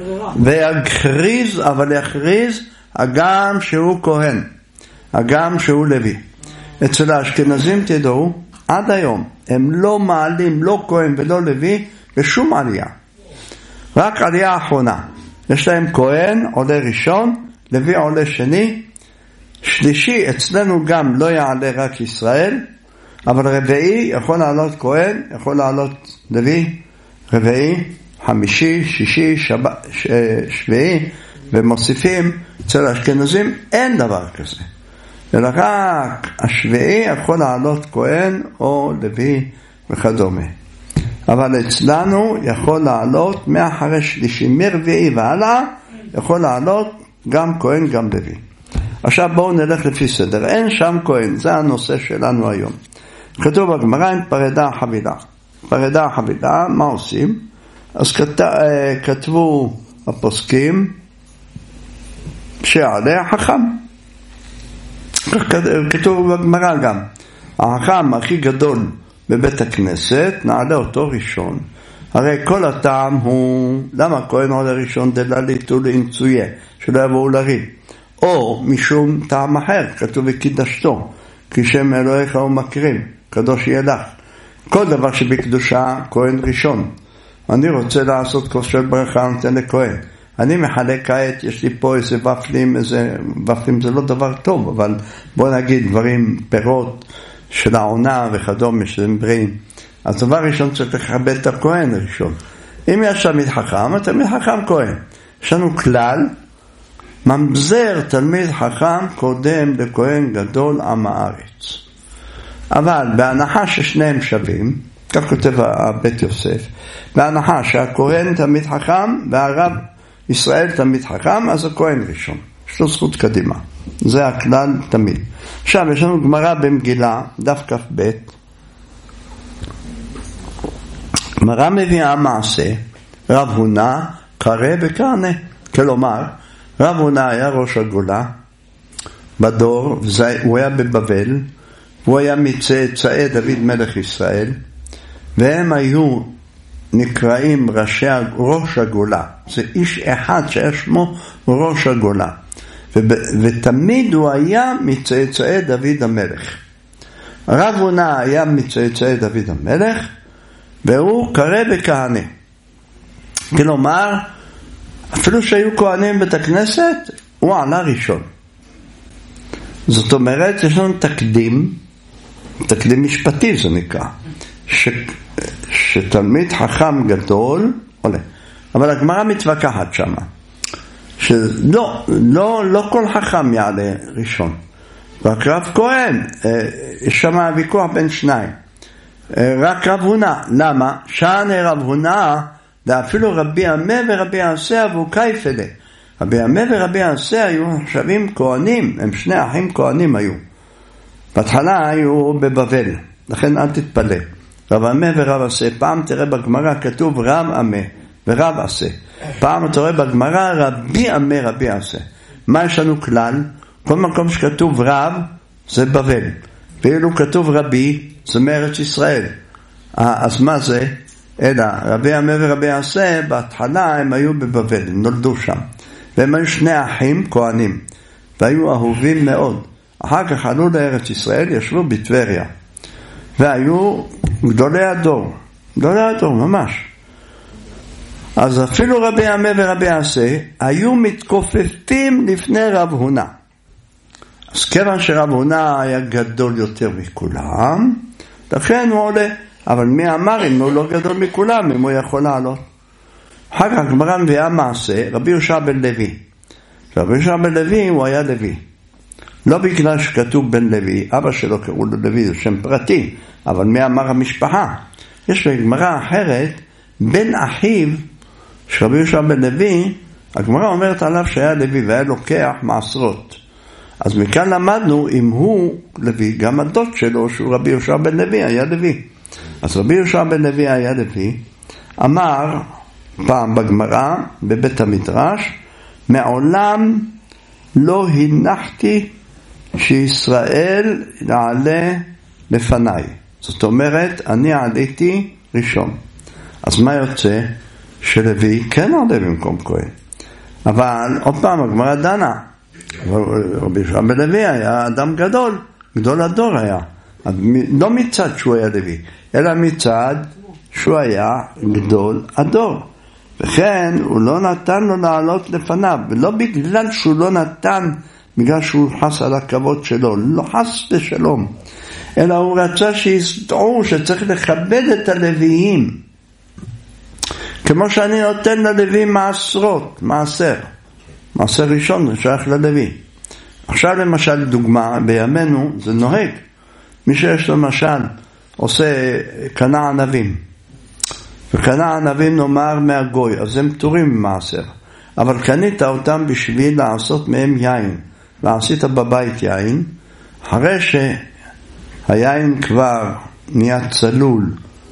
ויכריז, אבל יכריז, הגם שהוא כהן, הגם שהוא לוי. אצל האשכנזים תדעו, עד היום, הם לא מעלים, לא כהן ולא לוי, בשום עלייה. רק עלייה האחרונה. יש להם כהן, עולה ראשון, לוי עולה שני, שלישי אצלנו גם לא יעלה רק ישראל, אבל רביעי יכול לעלות כהן, יכול לעלות לוי, רביעי, חמישי, שישי, שב... ש... שביעי, ומוסיפים, אצל האשכנזים אין דבר כזה. אלא רק השביעי יכול לעלות כהן או לוי וכדומה. אבל אצלנו יכול לעלות מאחרי שלישי, מרביעי והלאה, יכול לעלות גם כהן גם לוי. עכשיו בואו נלך לפי סדר. אין שם כהן, זה הנושא שלנו היום. כתוב בגמרא, אין פרדה חבילה. פרדה חבילה, מה עושים? אז כת... כתבו הפוסקים שעלה החכם. כתוב בגמרא גם, החכם הכי גדול בבית הכנסת, נעלה אותו ראשון. הרי כל הטעם הוא, למה כהן עולה ראשון דללית ולאמצויה, שלא יבואו לריב? או משום טעם אחר, כתוב וקידשתו, כי שם אלוהיך הוא מקריב, קדוש יהיה לך. כל דבר שבקדושה, כהן ראשון. אני רוצה לעשות כוס של ברכה, נותן לכהן. אני מחלק כעת, יש לי פה איזה ופלים, איזה ופלים זה לא דבר טוב, אבל בוא נגיד דברים, פירות של העונה וכדומה, שהם בריאים. אז דבר ראשון צריך לכבד את הכהן ראשון. אם יש תלמיד חכם, תלמיד חכם כהן. יש לנו כלל, ממזר תלמיד חכם קודם לכהן גדול עם הארץ. אבל בהנחה ששניהם שווים, כך כותב בית יוסף, בהנחה שהכהן תלמיד חכם והרב ישראל תלמיד חכם, אז הכהן ראשון. יש לו זכות קדימה. זה הכלל תמיד. עכשיו יש לנו גמרא במגילה, דף כף בית. גמרא מביאה מעשה, רב הונא קרא וקרנה. כלומר, רב הונא היה ראש הגולה בדור, הוא היה בבבל, הוא היה מצאצאי דוד מלך ישראל, והם היו נקראים ראשי, ראש הגולה. זה איש אחד שיש שמו ראש הגולה. ותמיד הוא היה מצאצאי דוד המלך. רב הונא היה מצאצאי דוד המלך, והוא קרא וכהנה. כלומר, אפילו שהיו כהנים בית הכנסת, הוא עלה ראשון. זאת אומרת, יש לנו תקדים, תקדים משפטי זה נקרא, ש, שתלמיד חכם גדול עולה. אבל הגמרא מתווכחת שמה. שלא, לא, לא כל חכם יעלה ראשון. רק רב כהן, יש שם ויכוח בין שניים. רק רב הונא. למה? שענה רב הונא, ואפילו רבי עמה ורבי עשה והוא קייפלה. רבי עמה ורבי עשה היו נחשבים כהנים, הם שני אחים כהנים היו. בהתחלה היו בבבל, לכן אל תתפלא. רב עמה ורב עשה, פעם תראה בגמרא כתוב רב עמה ורב עשה. פעם אתה רואה בגמרא רבי עמה רבי עשה. מה יש לנו כלל? כל מקום שכתוב רב זה בבל, ואילו כתוב רבי זה מארץ ישראל. אז מה זה? אלא רבי עמה ורבי עשה בהתחלה הם היו בבבל, הם נולדו שם, והם היו שני אחים כהנים והיו אהובים מאוד. אחר כך עלו לארץ ישראל, ישבו בטבריה והיו גדולי הדור, גדולי הדור ממש. אז אפילו רבי עמה ורבי עשה היו מתכופפים לפני רב הונא. אז כיוון שרב הונא היה גדול יותר מכולם, לכן הוא עולה. אבל מי אמר אם הוא לא גדול מכולם, אם הוא יכול לעלות? אחר כך גמרא מביאה מעשה, רבי יהושע בן לוי. רבי יהושע בן לוי הוא היה לוי. לא בגלל שכתוב בן לוי, אבא שלו קראו לו לוי, זה שם פרטי, אבל מי אמר המשפחה? יש גמרא אחרת, בן אחיו, שרבי יהושע בן לוי, הגמרא אומרת עליו שהיה לוי והיה לוקח מעשרות. אז מכאן למדנו, אם הוא לוי, גם הדוד שלו, שהוא רבי יהושע בן לוי, היה לוי. אז רבי יהושע בן לוי היה לוי, אמר פעם בגמרא, בבית המדרש, מעולם לא הנחתי שישראל יעלה לפניי. זאת אומרת, אני עליתי ראשון. אז מה יוצא? שלוי כן עולה במקום כהן. אבל עוד פעם, הגמרא דנה. רבי יהושע בן לוי היה אדם גדול, גדול הדור היה. לא מצד שהוא היה לוי, אלא מצד שהוא היה גדול הדור. וכן הוא לא נתן לו לעלות לפניו, ולא בגלל שהוא לא נתן, בגלל שהוא חס על הכבוד שלו, לא חס לשלום, אלא הוא רצה שיסדעו שצריך לכבד את הלוויים, כמו שאני נותן ללווים מעשרות, מעשר, מעשר ראשון שייך ללוי. עכשיו למשל דוגמה, בימינו זה נוהג, מי שיש לו משל עושה קנה ענבים, וקנה ענבים נאמר מהגוי, אז הם פטורים ממעשר, אבל קנית אותם בשביל לעשות מהם יין, ועשית בבית יין, אחרי שהיין כבר נהיה צלול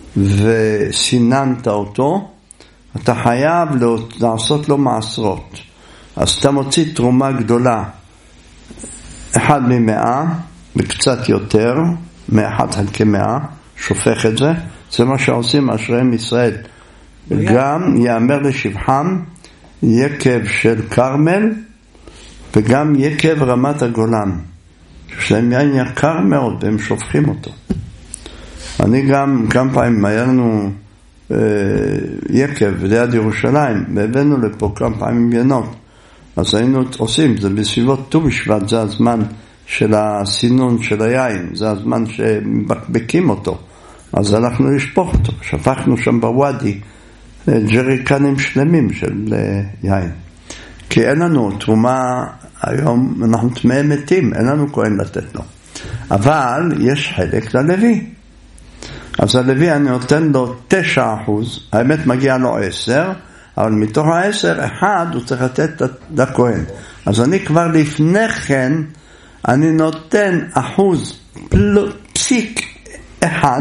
וסיננת אותו, אתה חייב לעשות לו מעשרות. אז אתה מוציא תרומה גדולה, אחד ממאה, וקצת יותר, מאחד חלקי מאה, שופך את זה, זה מה שעושים אשריהם ישראל. גם יאמר לשבחם יקב של קרמל וגם יקב רמת הגולן, שלהם יין יקר מאוד והם שופכים אותו. אני גם כמה פעמים היה לנו אה, יקב ליד ירושלים, והבאנו לפה כמה פעמים ינות, אז היינו עושים, זה בסביבות ט"ו בשבט, זה הזמן של הסינון של היין, זה הזמן שמבקבקים אותו, אז הלכנו לשפוך אותו, שפכנו שם בוואדי ג'ריקנים שלמים של יין, כי אין לנו תרומה היום, אנחנו טמאי מתים, אין לנו כהן לתת לו, אבל יש חלק ללוי, אז הלוי אני נותן לו תשע אחוז, האמת מגיע לו עשר, אבל מתוך העשר, אחד הוא צריך לתת לכהן. אז אני כבר לפני כן, אני נותן אחוז פל... פסיק אחד,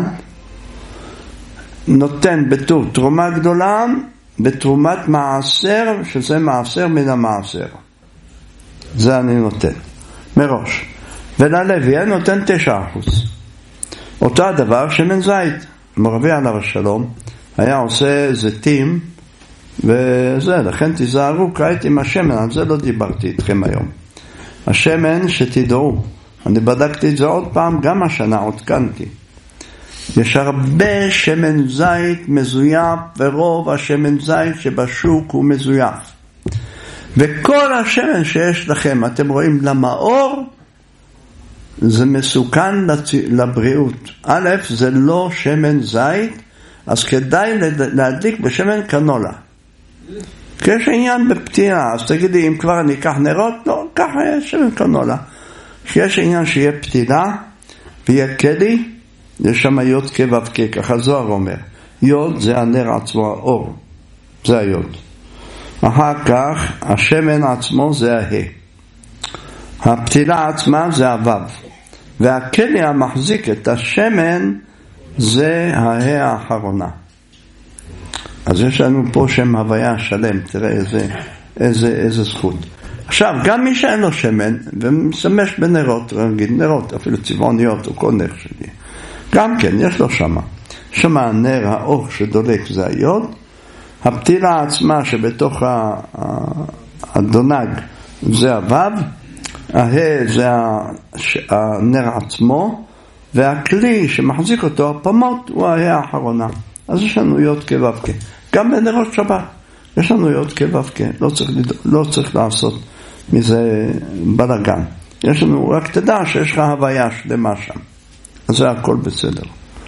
נותן בתור תרומה גדולה, בתרומת מעשר, שזה מעשר מן המעשר. זה אני נותן, מראש. וללוי אני נותן תשע אחוז. אותו הדבר שמן זית. מרבי עליו השלום, היה עושה זיתים, וזה, לכן תיזהרו כעת עם השמן, על זה לא דיברתי איתכם היום. השמן שתדעו, אני בדקתי את זה עוד פעם, גם השנה עודכנתי. יש הרבה שמן זית מזויף, ורוב השמן זית שבשוק הוא מזויף. וכל השמן שיש לכם, אתם רואים למאור, זה מסוכן לבריאות. א', זה לא שמן זית, אז כדאי להדליק בשמן קנולה. כי יש עניין בפתילה, אז תגידי, אם כבר אני אקח נרות, לא, ככה יש שמן קנולה. שיש עניין שיהיה פתילה, ויהיה כלי, יש שם יוד כבבקה, ככה זוהר אומר. יוד זה הנר עצמו, האור, זה היוד. אחר כך, השמן עצמו זה הה. הפתילה עצמה זה הוו. והכלי המחזיק את השמן זה הה האחרונה. אז יש לנו פה שם הוויה שלם, תראה איזה, איזה, איזה זכות. עכשיו, גם מי שאין לו שמן, ומשתמש בנרות, רגיל נרות, אפילו צבעוניות או כל נר שלי, גם כן, יש לו שמה. שמה הנר, האור שדולק זה היוד, הפתילה עצמה שבתוך הדונג זה הוו, הה זה הנר עצמו, והכלי שמחזיק אותו, הפמות, הוא הה האחרונה. אז יש לנו יוד כבבקה. גם בנרות שבת, יש לנו יוד כבבקה. לא צריך, לא צריך לעשות מזה בלגן. יש לנו, רק תדע שיש לך הוויה שלמה שם. אז זה הכל בסדר.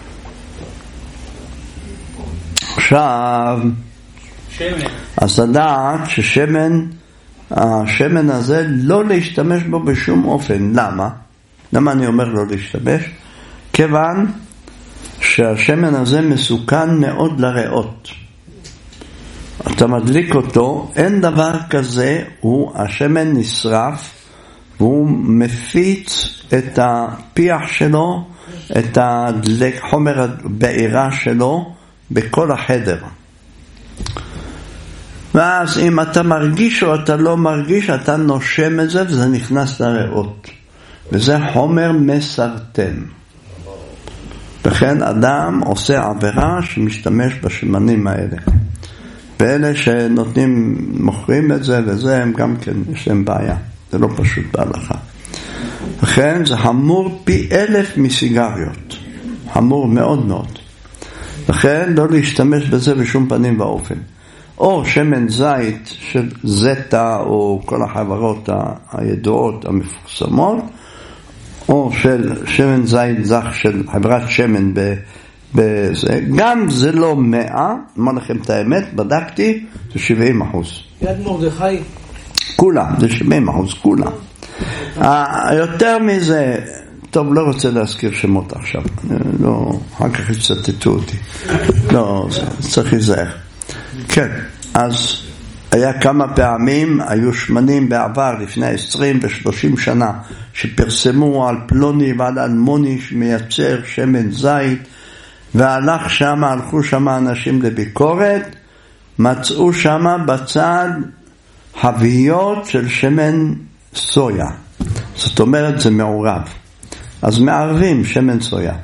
עכשיו, שמן. אז לדעת ששמן, השמן הזה לא להשתמש בו בשום אופן. למה? למה אני אומר לא להשתמש? כיוון שהשמן הזה מסוכן מאוד לריאות. אתה מדליק אותו, אין דבר כזה, הוא, השמן נשרף, והוא מפיץ את הפיח שלו, את הדלק, חומר הבעירה שלו, בכל החדר. ואז אם אתה מרגיש או אתה לא מרגיש, אתה נושם את זה, וזה נכנס לריאות. וזה חומר מסרטן. לכן אדם עושה עבירה שמשתמש בשמנים האלה. ואלה שנותנים, מוכרים את זה וזה, הם גם כן, יש להם בעיה. זה לא פשוט בהלכה. לכן זה חמור פי אלף מסיגריות. חמור מאוד מאוד. לכן לא להשתמש בזה בשום פנים ואופן. או שמן זית של זטה או כל החברות הידועות המפורסמות, או של שמן זית זך של חברת שמן בזה, גם זה לא מאה, אמר לכם את האמת, בדקתי, זה שבעים אחוז. יד מרדכי? כולה, זה שבעים אחוז, כולה. יותר מזה, טוב, לא רוצה להזכיר שמות עכשיו, לא, אחר כך יצטטו אותי. לא, צריך להיזהר. כן, אז היה כמה פעמים, היו שמנים בעבר, לפני עשרים ושלושים שנה, שפרסמו על פלוני ועל אלמוני שמייצר שמן זית, והלך שם, הלכו שם אנשים לביקורת, מצאו שם בצד חביות של שמן סויה. זאת אומרת, זה מעורב. אז מערבים שמן סויה.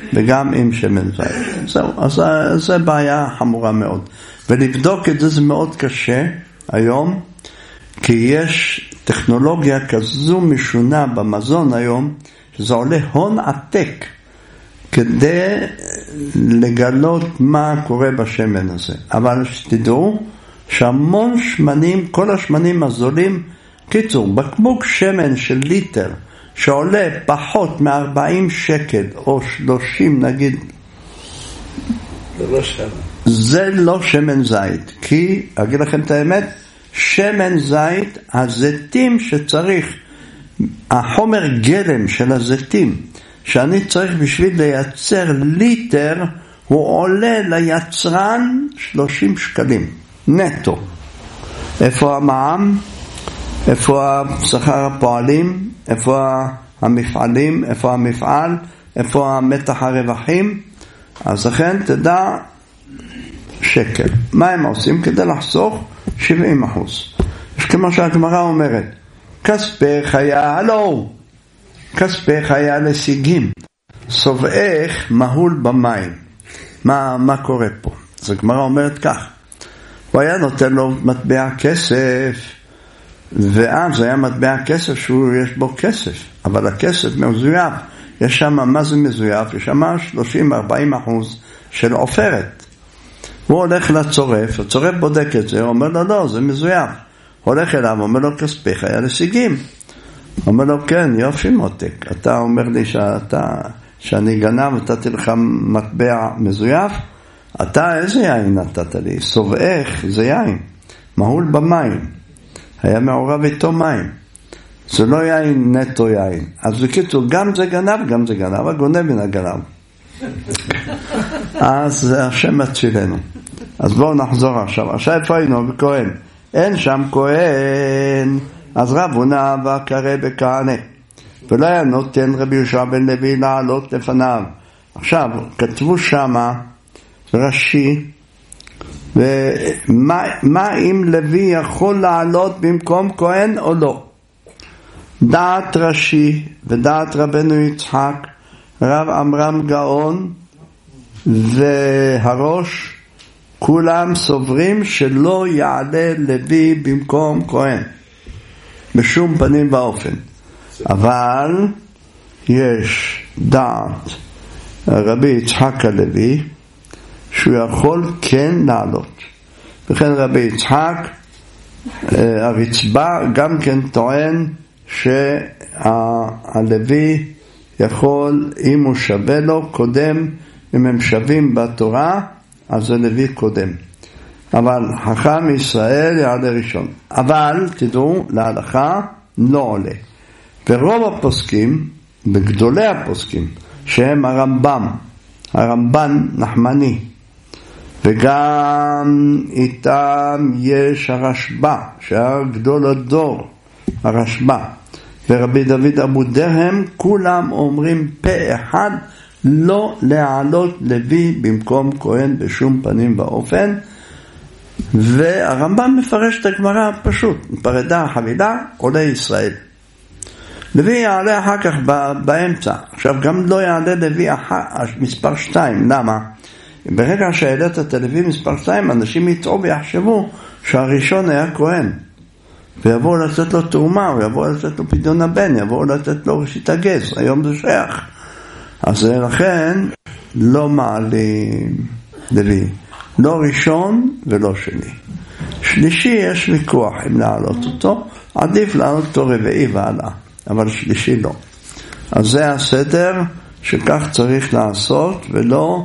וגם עם שמן זית. זהו, אז זה בעיה חמורה מאוד. ולבדוק את זה זה מאוד קשה היום, כי יש טכנולוגיה כזו משונה במזון היום, שזה עולה הון עתק, כדי לגלות מה קורה בשמן הזה. אבל שתדעו שהמון שמנים, כל השמנים הזולים, קיצור, בקבוק שמן של ליטר, שעולה פחות מ-ארבעים שקל, או שלושים נגיד, זה לא שמן. זה לא שמן זית. כי, אגיד לכם את האמת, שמן זית, הזיתים שצריך, החומר גלם של הזיתים, שאני צריך בשביל לייצר ליטר, הוא עולה ליצרן שלושים שקלים, נטו. איפה המע"מ? איפה שכר הפועלים? איפה המפעלים? איפה המפעל? איפה מתח הרווחים? אז לכן תדע שקל. מה הם עושים כדי לחסוך? שבעים אחוז. יש כמו שהגמרא אומרת, כספי חיה, הלו, כספי חיה לשיגים, סובעך מהול במים. מה, מה קורה פה? אז הגמרא אומרת כך, הוא היה נותן לו מטבע כסף, ואז היה מטבע כסף שיש בו כסף, אבל הכסף מזויף, יש שם, מה זה מזויף? יש שם שלושים עד ארבעים אחוז של עופרת. הוא הולך לצורף, הצורף בודק את זה, הוא אומר לו לא, זה מזויף. הולך אליו, אומר לו כספיך היה לשיגים. אומר לו כן, יופי מותק, אתה אומר לי שאתה, שאני גנב, נתתי לך מטבע מזויף, אתה איזה יין נתת לי? סובעך, זה יין, מהול במים, היה מעורב איתו מים, זה לא יין נטו יין. אז בקיצור, גם זה גנב, גם זה גנב, הגונב מן הגנב. אז השם מצילנו. אז בואו נחזור עכשיו. עכשיו איפה היינו? בכהן. אין שם כהן. אז רב הונא וקרא בכהנה. ולא היה נותן רבי יהושע בן לוי לעלות לפניו. עכשיו, כתבו שמה, רש"י, ומה, מה אם לוי יכול לעלות במקום כהן או לא? דעת רש"י ודעת רבנו יצחק, רב עמרם גאון והראש, כולם סוברים שלא יעלה לוי במקום כהן בשום פנים ואופן. אבל יש דעת רבי יצחק הלוי שהוא יכול כן לעלות. וכן רבי יצחק הרצב"א גם כן טוען שהלוי יכול, אם הוא שווה לו, קודם, אם הם שווים בתורה, אז זה לוי קודם. אבל חכם ישראל יעלה ראשון. אבל, תדעו, להלכה לא עולה. ורוב הפוסקים, בגדולי הפוסקים, שהם הרמב"ם, הרמב"ן נחמני, וגם איתם יש הרשב"א, שהיה גדול הדור, הרשב"א, ורבי דוד אבו דרהם, כולם אומרים פה אחד, לא להעלות לוי במקום כהן בשום פנים ואופן. והרמב"ם מפרש את הגמרא פשוט, פרדה חבילה עולה ישראל. לוי יעלה אחר כך באמצע. עכשיו גם לא יעלה לוי מספר שתיים. למה? ברגע שהעלית את הלוי מספר שתיים, אנשים יטעו ויחשבו שהראשון היה כהן, ויבואו לתת לו תרומה, ויבואו לתת לו פדיון הבן, יבואו לתת לו ראשית הגז. היום זה שייך. אז לכן לא מעלים לוי, לא ראשון ולא שני. שלישי יש ויכוח אם להעלות אותו, עדיף להעלות אותו רביעי והלאה, אבל שלישי לא. אז זה הסדר שכך צריך לעשות, ולא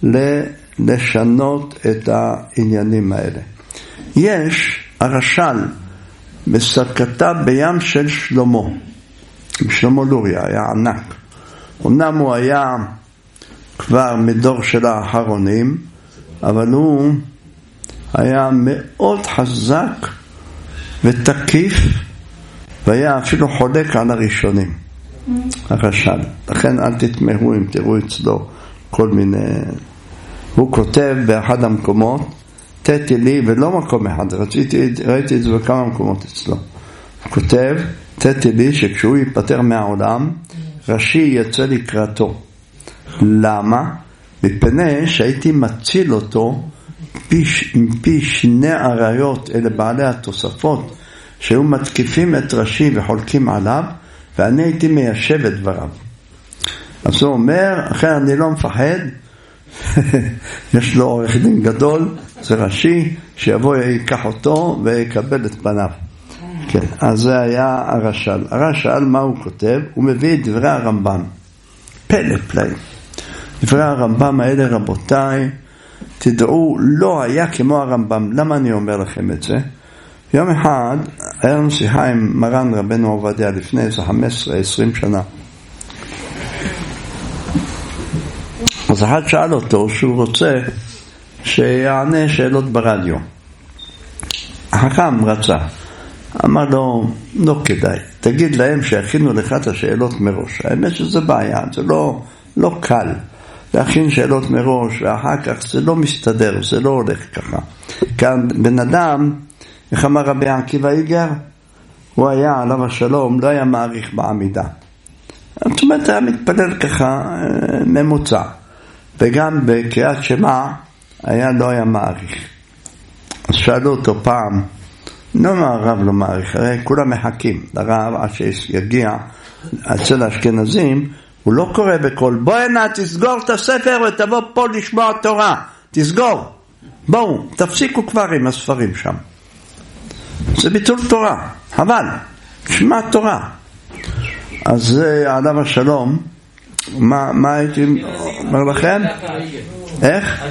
לשנות את העניינים האלה. יש הרש"ל בסרקתה בים של שלמה, שלמה לוריה היה ענק. אמנם הוא היה כבר מדור של האחרונים, אבל הוא היה מאוד חזק ותקיף, והיה אפילו חולק על הראשונים, הרש"ל. לכן אל תתמהו אם תראו אצלו כל מיני... הוא כותב באחד המקומות, תתי לי, ולא מקום אחד, רציתי, ראיתי את זה בכמה מקומות אצלו. הוא כותב, תתי לי, שכשהוא ייפטר מהעולם, רש"י יצא לקראתו. למה? מפני שהייתי מציל אותו פי, עם פי שני עריות אלה בעלי התוספות שהיו מתקיפים את ראשי וחולקים עליו, ואני הייתי מיישב את דבריו. אז הוא אומר, אחרי אני לא מפחד, יש לו עורך דין גדול, זה ראשי, שיבוא ייקח אותו ויקבל את פניו. כן, אז זה היה הרש"ל. הרש"ל, מה הוא כותב? הוא מביא את דברי הרמב"ם. פלא פלאים. דברי הרמב"ם האלה, רבותיי, תדעו, לא היה כמו הרמב"ם. למה אני אומר לכם את זה? יום אחד, היה לנו שיחה עם מרן רבנו עובדיה לפני איזה חמש עשרה עשרים שנה. אז אחד שאל אותו שהוא רוצה שיענה שאלות ברדיו. החכם רצה. אמר לו, לא כדאי. תגיד להם שיכינו לך את השאלות מראש. האמת שזה בעיה, זה לא, לא קל. להכין שאלות מראש, ואחר כך זה לא מסתדר, זה לא הולך ככה. כאן בן אדם, איך אמר רבי עקיבא איגר? הוא היה, עליו השלום, לא היה מעריך בעמידה. זאת אומרת, היה מתפלל ככה ממוצע. וגם בקריאת שמע, היה לא היה מעריך. אז שאלו אותו פעם, לא מה הרב לא מעריך, הרי כולם מחכים לרב עד שיגיע אצל האשכנזים, הוא לא קורא בכל, בוא הנה תסגור את הספר ותבוא פה לשמוע תורה, תסגור, בואו, תפסיקו כבר עם הספרים שם. זה ביטול תורה, חבל, תשמע תורה. אז זה עליו השלום, מה, מה הייתי אומר לכם? איך?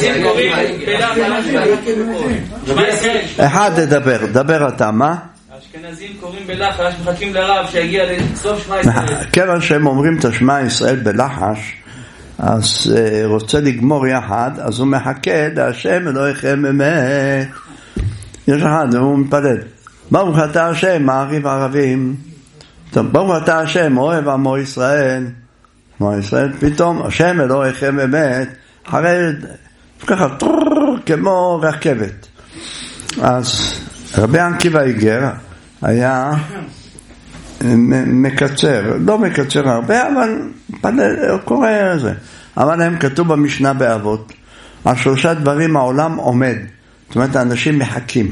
אחד תדבר, דבר אתה, מה? האשכנזים קוראים בלחש, מחכים לרב שיגיע לסוף שמע ישראל. כיוון שהם אומרים את השמע ישראל בלחש, אז רוצה לגמור יחד, אז הוא מחכה להשם אלוהיכם אמת. יש אחד, הוא מתפלל, ברוך אתה השם, מעריב ערבים, ברוך אתה השם, אוהב עמו ישראל, עמו ישראל, פתאום השם אלוהיכם אמת, אחרי ככה כמו רכבת. אז רבי עקיבא איגר היה מקצר, לא מקצר הרבה, אבל קורא זה. אבל הם כתוב במשנה באבות, על שלושה דברים העולם עומד, זאת אומרת האנשים מחכים,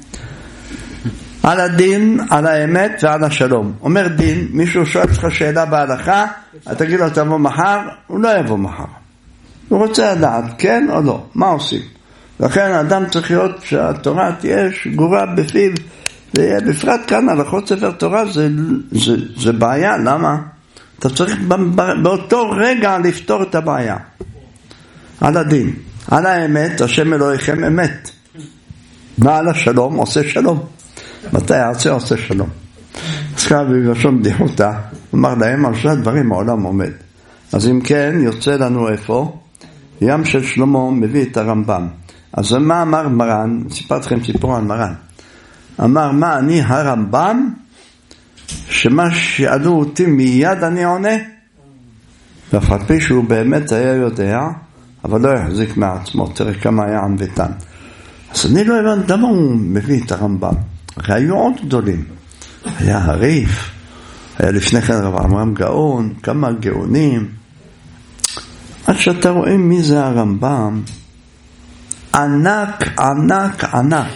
על הדין, על האמת ועל השלום. אומר דין, מישהו שואל לך שאלה בהלכה, אתה תגיד לו תבוא מחר, הוא לא יבוא מחר, הוא רוצה לדעת כן או לא, מה עושים? לכן האדם צריך להיות שהתורה תהיה שגורה בפיו, בפרט כאן הלכות ספר תורה זה, זה, זה בעיה. למה? אתה צריך באותו רגע לפתור את הבעיה. על הדין, על האמת, השם אלוהיכם אמת, ועל השלום עושה שלום. מתי יעשה עושה שלום? אז כאן בלשון בדיחותא אמר להם על שני דברים העולם עומד. אז אם כן יוצא לנו איפה? ים של שלמה מביא את הרמב"ם. אז מה אמר מרן? סיפרתי לכם סיפור על מרן. אמר, מה אני הרמב"ם? שמה שאלו אותי מיד אני עונה? ואף על פי שהוא באמת היה יודע, אבל לא יחזיק מעצמו, תראה כמה היה ענוותן. אז אני לא הבנתי למה הוא מביא את הרמב"ם. הרי היו עוד גדולים. היה הריף, היה לפני כן רב עמרם גאון, כמה גאונים. עד שאתה רואה מי זה הרמב"ם, ענק, ענק, ענק,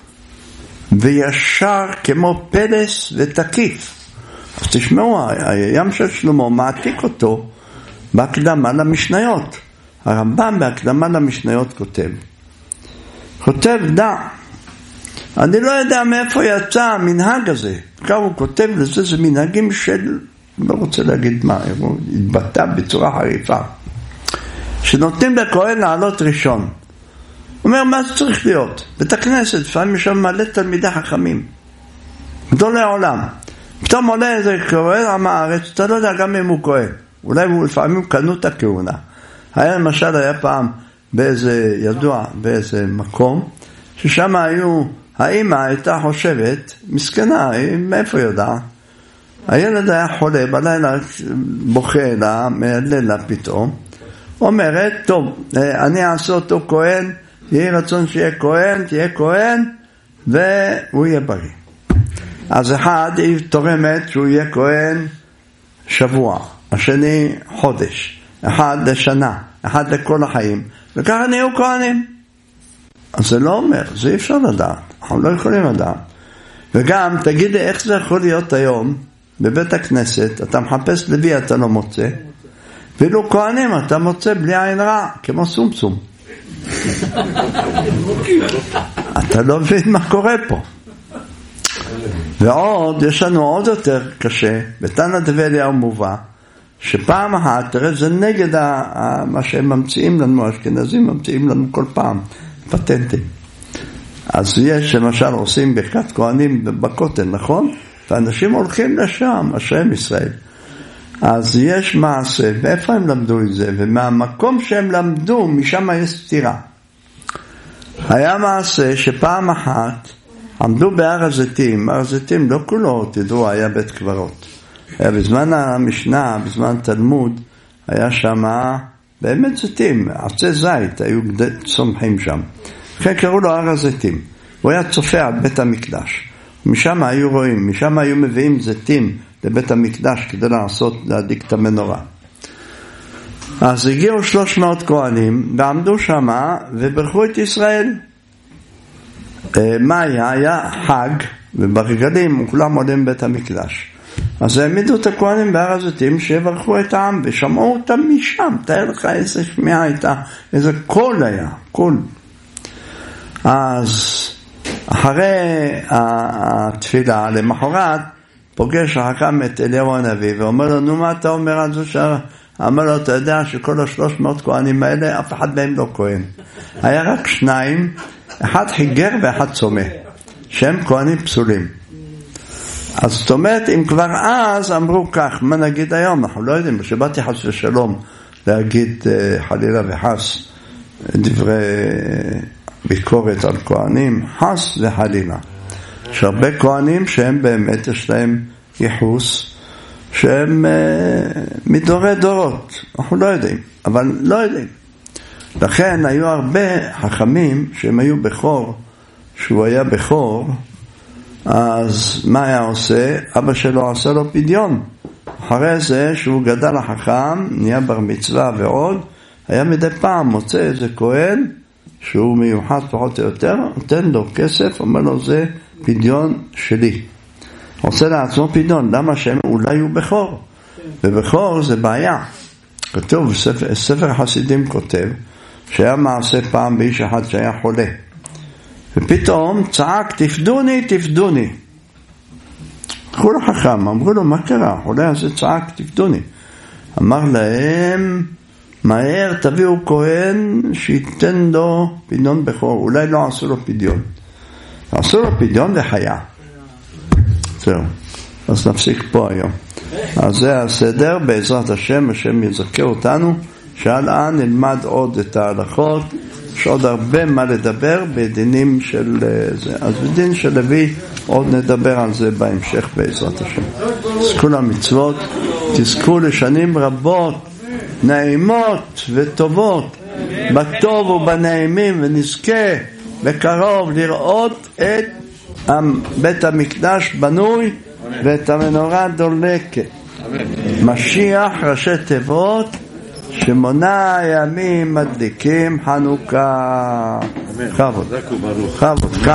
וישר כמו פלס ותקיף. אז תשמעו, הים של שלמה מעתיק אותו בהקדמה למשניות. הרמב"ם בהקדמה למשניות כותב, כותב דע, אני לא יודע מאיפה יצא המנהג הזה. כך הוא כותב לזה, זה מנהגים של, לא רוצה להגיד מה, הוא התבטא בצורה חריפה, שנותנים לכהן לעלות ראשון. הוא אומר, מה זה צריך להיות? בית הכנסת, לפעמים יש שם מלא תלמידי חכמים, גדולי העולם. פתאום עולה איזה כהן עם הארץ, אתה לא יודע גם אם הוא כהן. אולי הוא לפעמים קנו את הכהונה. היה למשל, היה פעם באיזה ידוע, באיזה מקום, ששם היו, האמא הייתה חושבת, מסכנה, מאיפה יודעה? הילד היה חולה, בלילה בוכה לה, מעלה לה פתאום, אומרת, טוב, אני אעשה אותו כהן, יהיה רצון שיהיה כהן, תהיה כהן, והוא יהיה בריא. אז אחד היא תורמת שהוא יהיה כהן שבוע, השני חודש, אחד לשנה, אחד לכל החיים, וככה נהיו כהנים. אז זה לא אומר, זה אי אפשר לדעת, אנחנו לא יכולים לדעת. וגם תגיד לי איך זה יכול להיות היום בבית הכנסת, אתה מחפש לוי אתה לא מוצא, ואילו כהנים אתה מוצא בלי עין רע, כמו סומסום. אתה לא מבין מה קורה פה. ועוד, יש לנו עוד יותר קשה, בתנא דבי אליהו מובא, שפעם אחת, תראה, זה נגד ה, ה, מה שהם ממציאים לנו, האשכנזים ממציאים לנו כל פעם, פטנטים. אז יש, למשל, עושים ברכת כהנים בכותל, נכון? ואנשים הולכים לשם, אשריהם ישראל. אז יש מעשה, ואיפה הם למדו את זה? ומהמקום שהם למדו, משם יש סתירה. היה מעשה שפעם אחת, עמדו בהר הזיתים, הר הזיתים לא כולו, תדעו, היה בית קברות. היה בזמן המשנה, בזמן תלמוד, היה שם באמת זיתים, עצי זית, היו צומחים שם. לכן קראו לו הר הזיתים. הוא היה צופה על בית המקדש. משם היו רואים, משם היו מביאים זיתים לבית המקדש כדי לעשות, להדליק את המנורה. אז הגיעו שלוש מאות כהנים ועמדו שם וברכו את ישראל. מה היה? היה חג, וברגלים כולם עולים בית המקדש. אז העמידו את הכהנים בהר הזיתים שיברכו את העם, ושמעו אותם משם. תאר לך איזה שמיעה הייתה, איזה קול היה, קול. אז אחרי התפילה, למחרת, פוגש החכם את אליהו הנביא, ואומר לו, נו מה אתה אומר על זה שער? אמר לו, אתה יודע שכל השלוש מאות כהנים האלה, אף אחד מהם לא כהן. היה רק שניים, אחד חיגר ואחד צומא, שהם כהנים פסולים. אז זאת אומרת, אם כבר אז אמרו כך, מה נגיד היום? אנחנו לא יודעים, שבאתי חס ושלום להגיד חלילה וחס דברי ביקורת על כהנים, חס וחלילה. יש הרבה כהנים שהם באמת, יש להם ייחוס, שהם מדורי דורות, אנחנו לא יודעים, אבל לא יודעים. לכן היו הרבה חכמים שהם היו בכור, שהוא היה בכור, אז מה היה עושה? אבא שלו עשה לו פדיון. אחרי זה שהוא גדל החכם, נהיה בר מצווה ועוד, היה מדי פעם מוצא איזה כהן, שהוא מיוחד פחות או יותר, נותן לו כסף, אומר לו זה פדיון שלי. עושה לעצמו פדיון, למה שהם אולי הוא בכור? ובכור זה בעיה. כתוב, ספר, ספר חסידים כותב, שהיה מעשה פעם באיש אחד שהיה חולה. ופתאום צעק, תפדוני, תפדוני. הלכו לחכם, אמרו לו, מה קרה? חולה הזה צעק, תפדוני. אמר להם, מהר תביאו כהן שייתן לו פדיון בכור. אולי לא עשו לו פדיון. עשו לו פדיון וחיה. זהו. אז נפסיק פה היום. אז זה הסדר, בעזרת השם, השם יזכה אותנו, שעל נלמד עוד את ההלכות. יש עוד הרבה מה לדבר בדינים של זה. אז בדין של לוי עוד נדבר על זה בהמשך בעזרת השם. תזכו למצוות, תזכו לשנים רבות, נעימות וטובות, בטוב ובנעימים, ונזכה בקרוב לראות את בית המקדש בנוי ואת המנורה דולקת. משיח ראשי תיבות, שמונה ימים מדליקים חנוכה. חבוד, חבוד.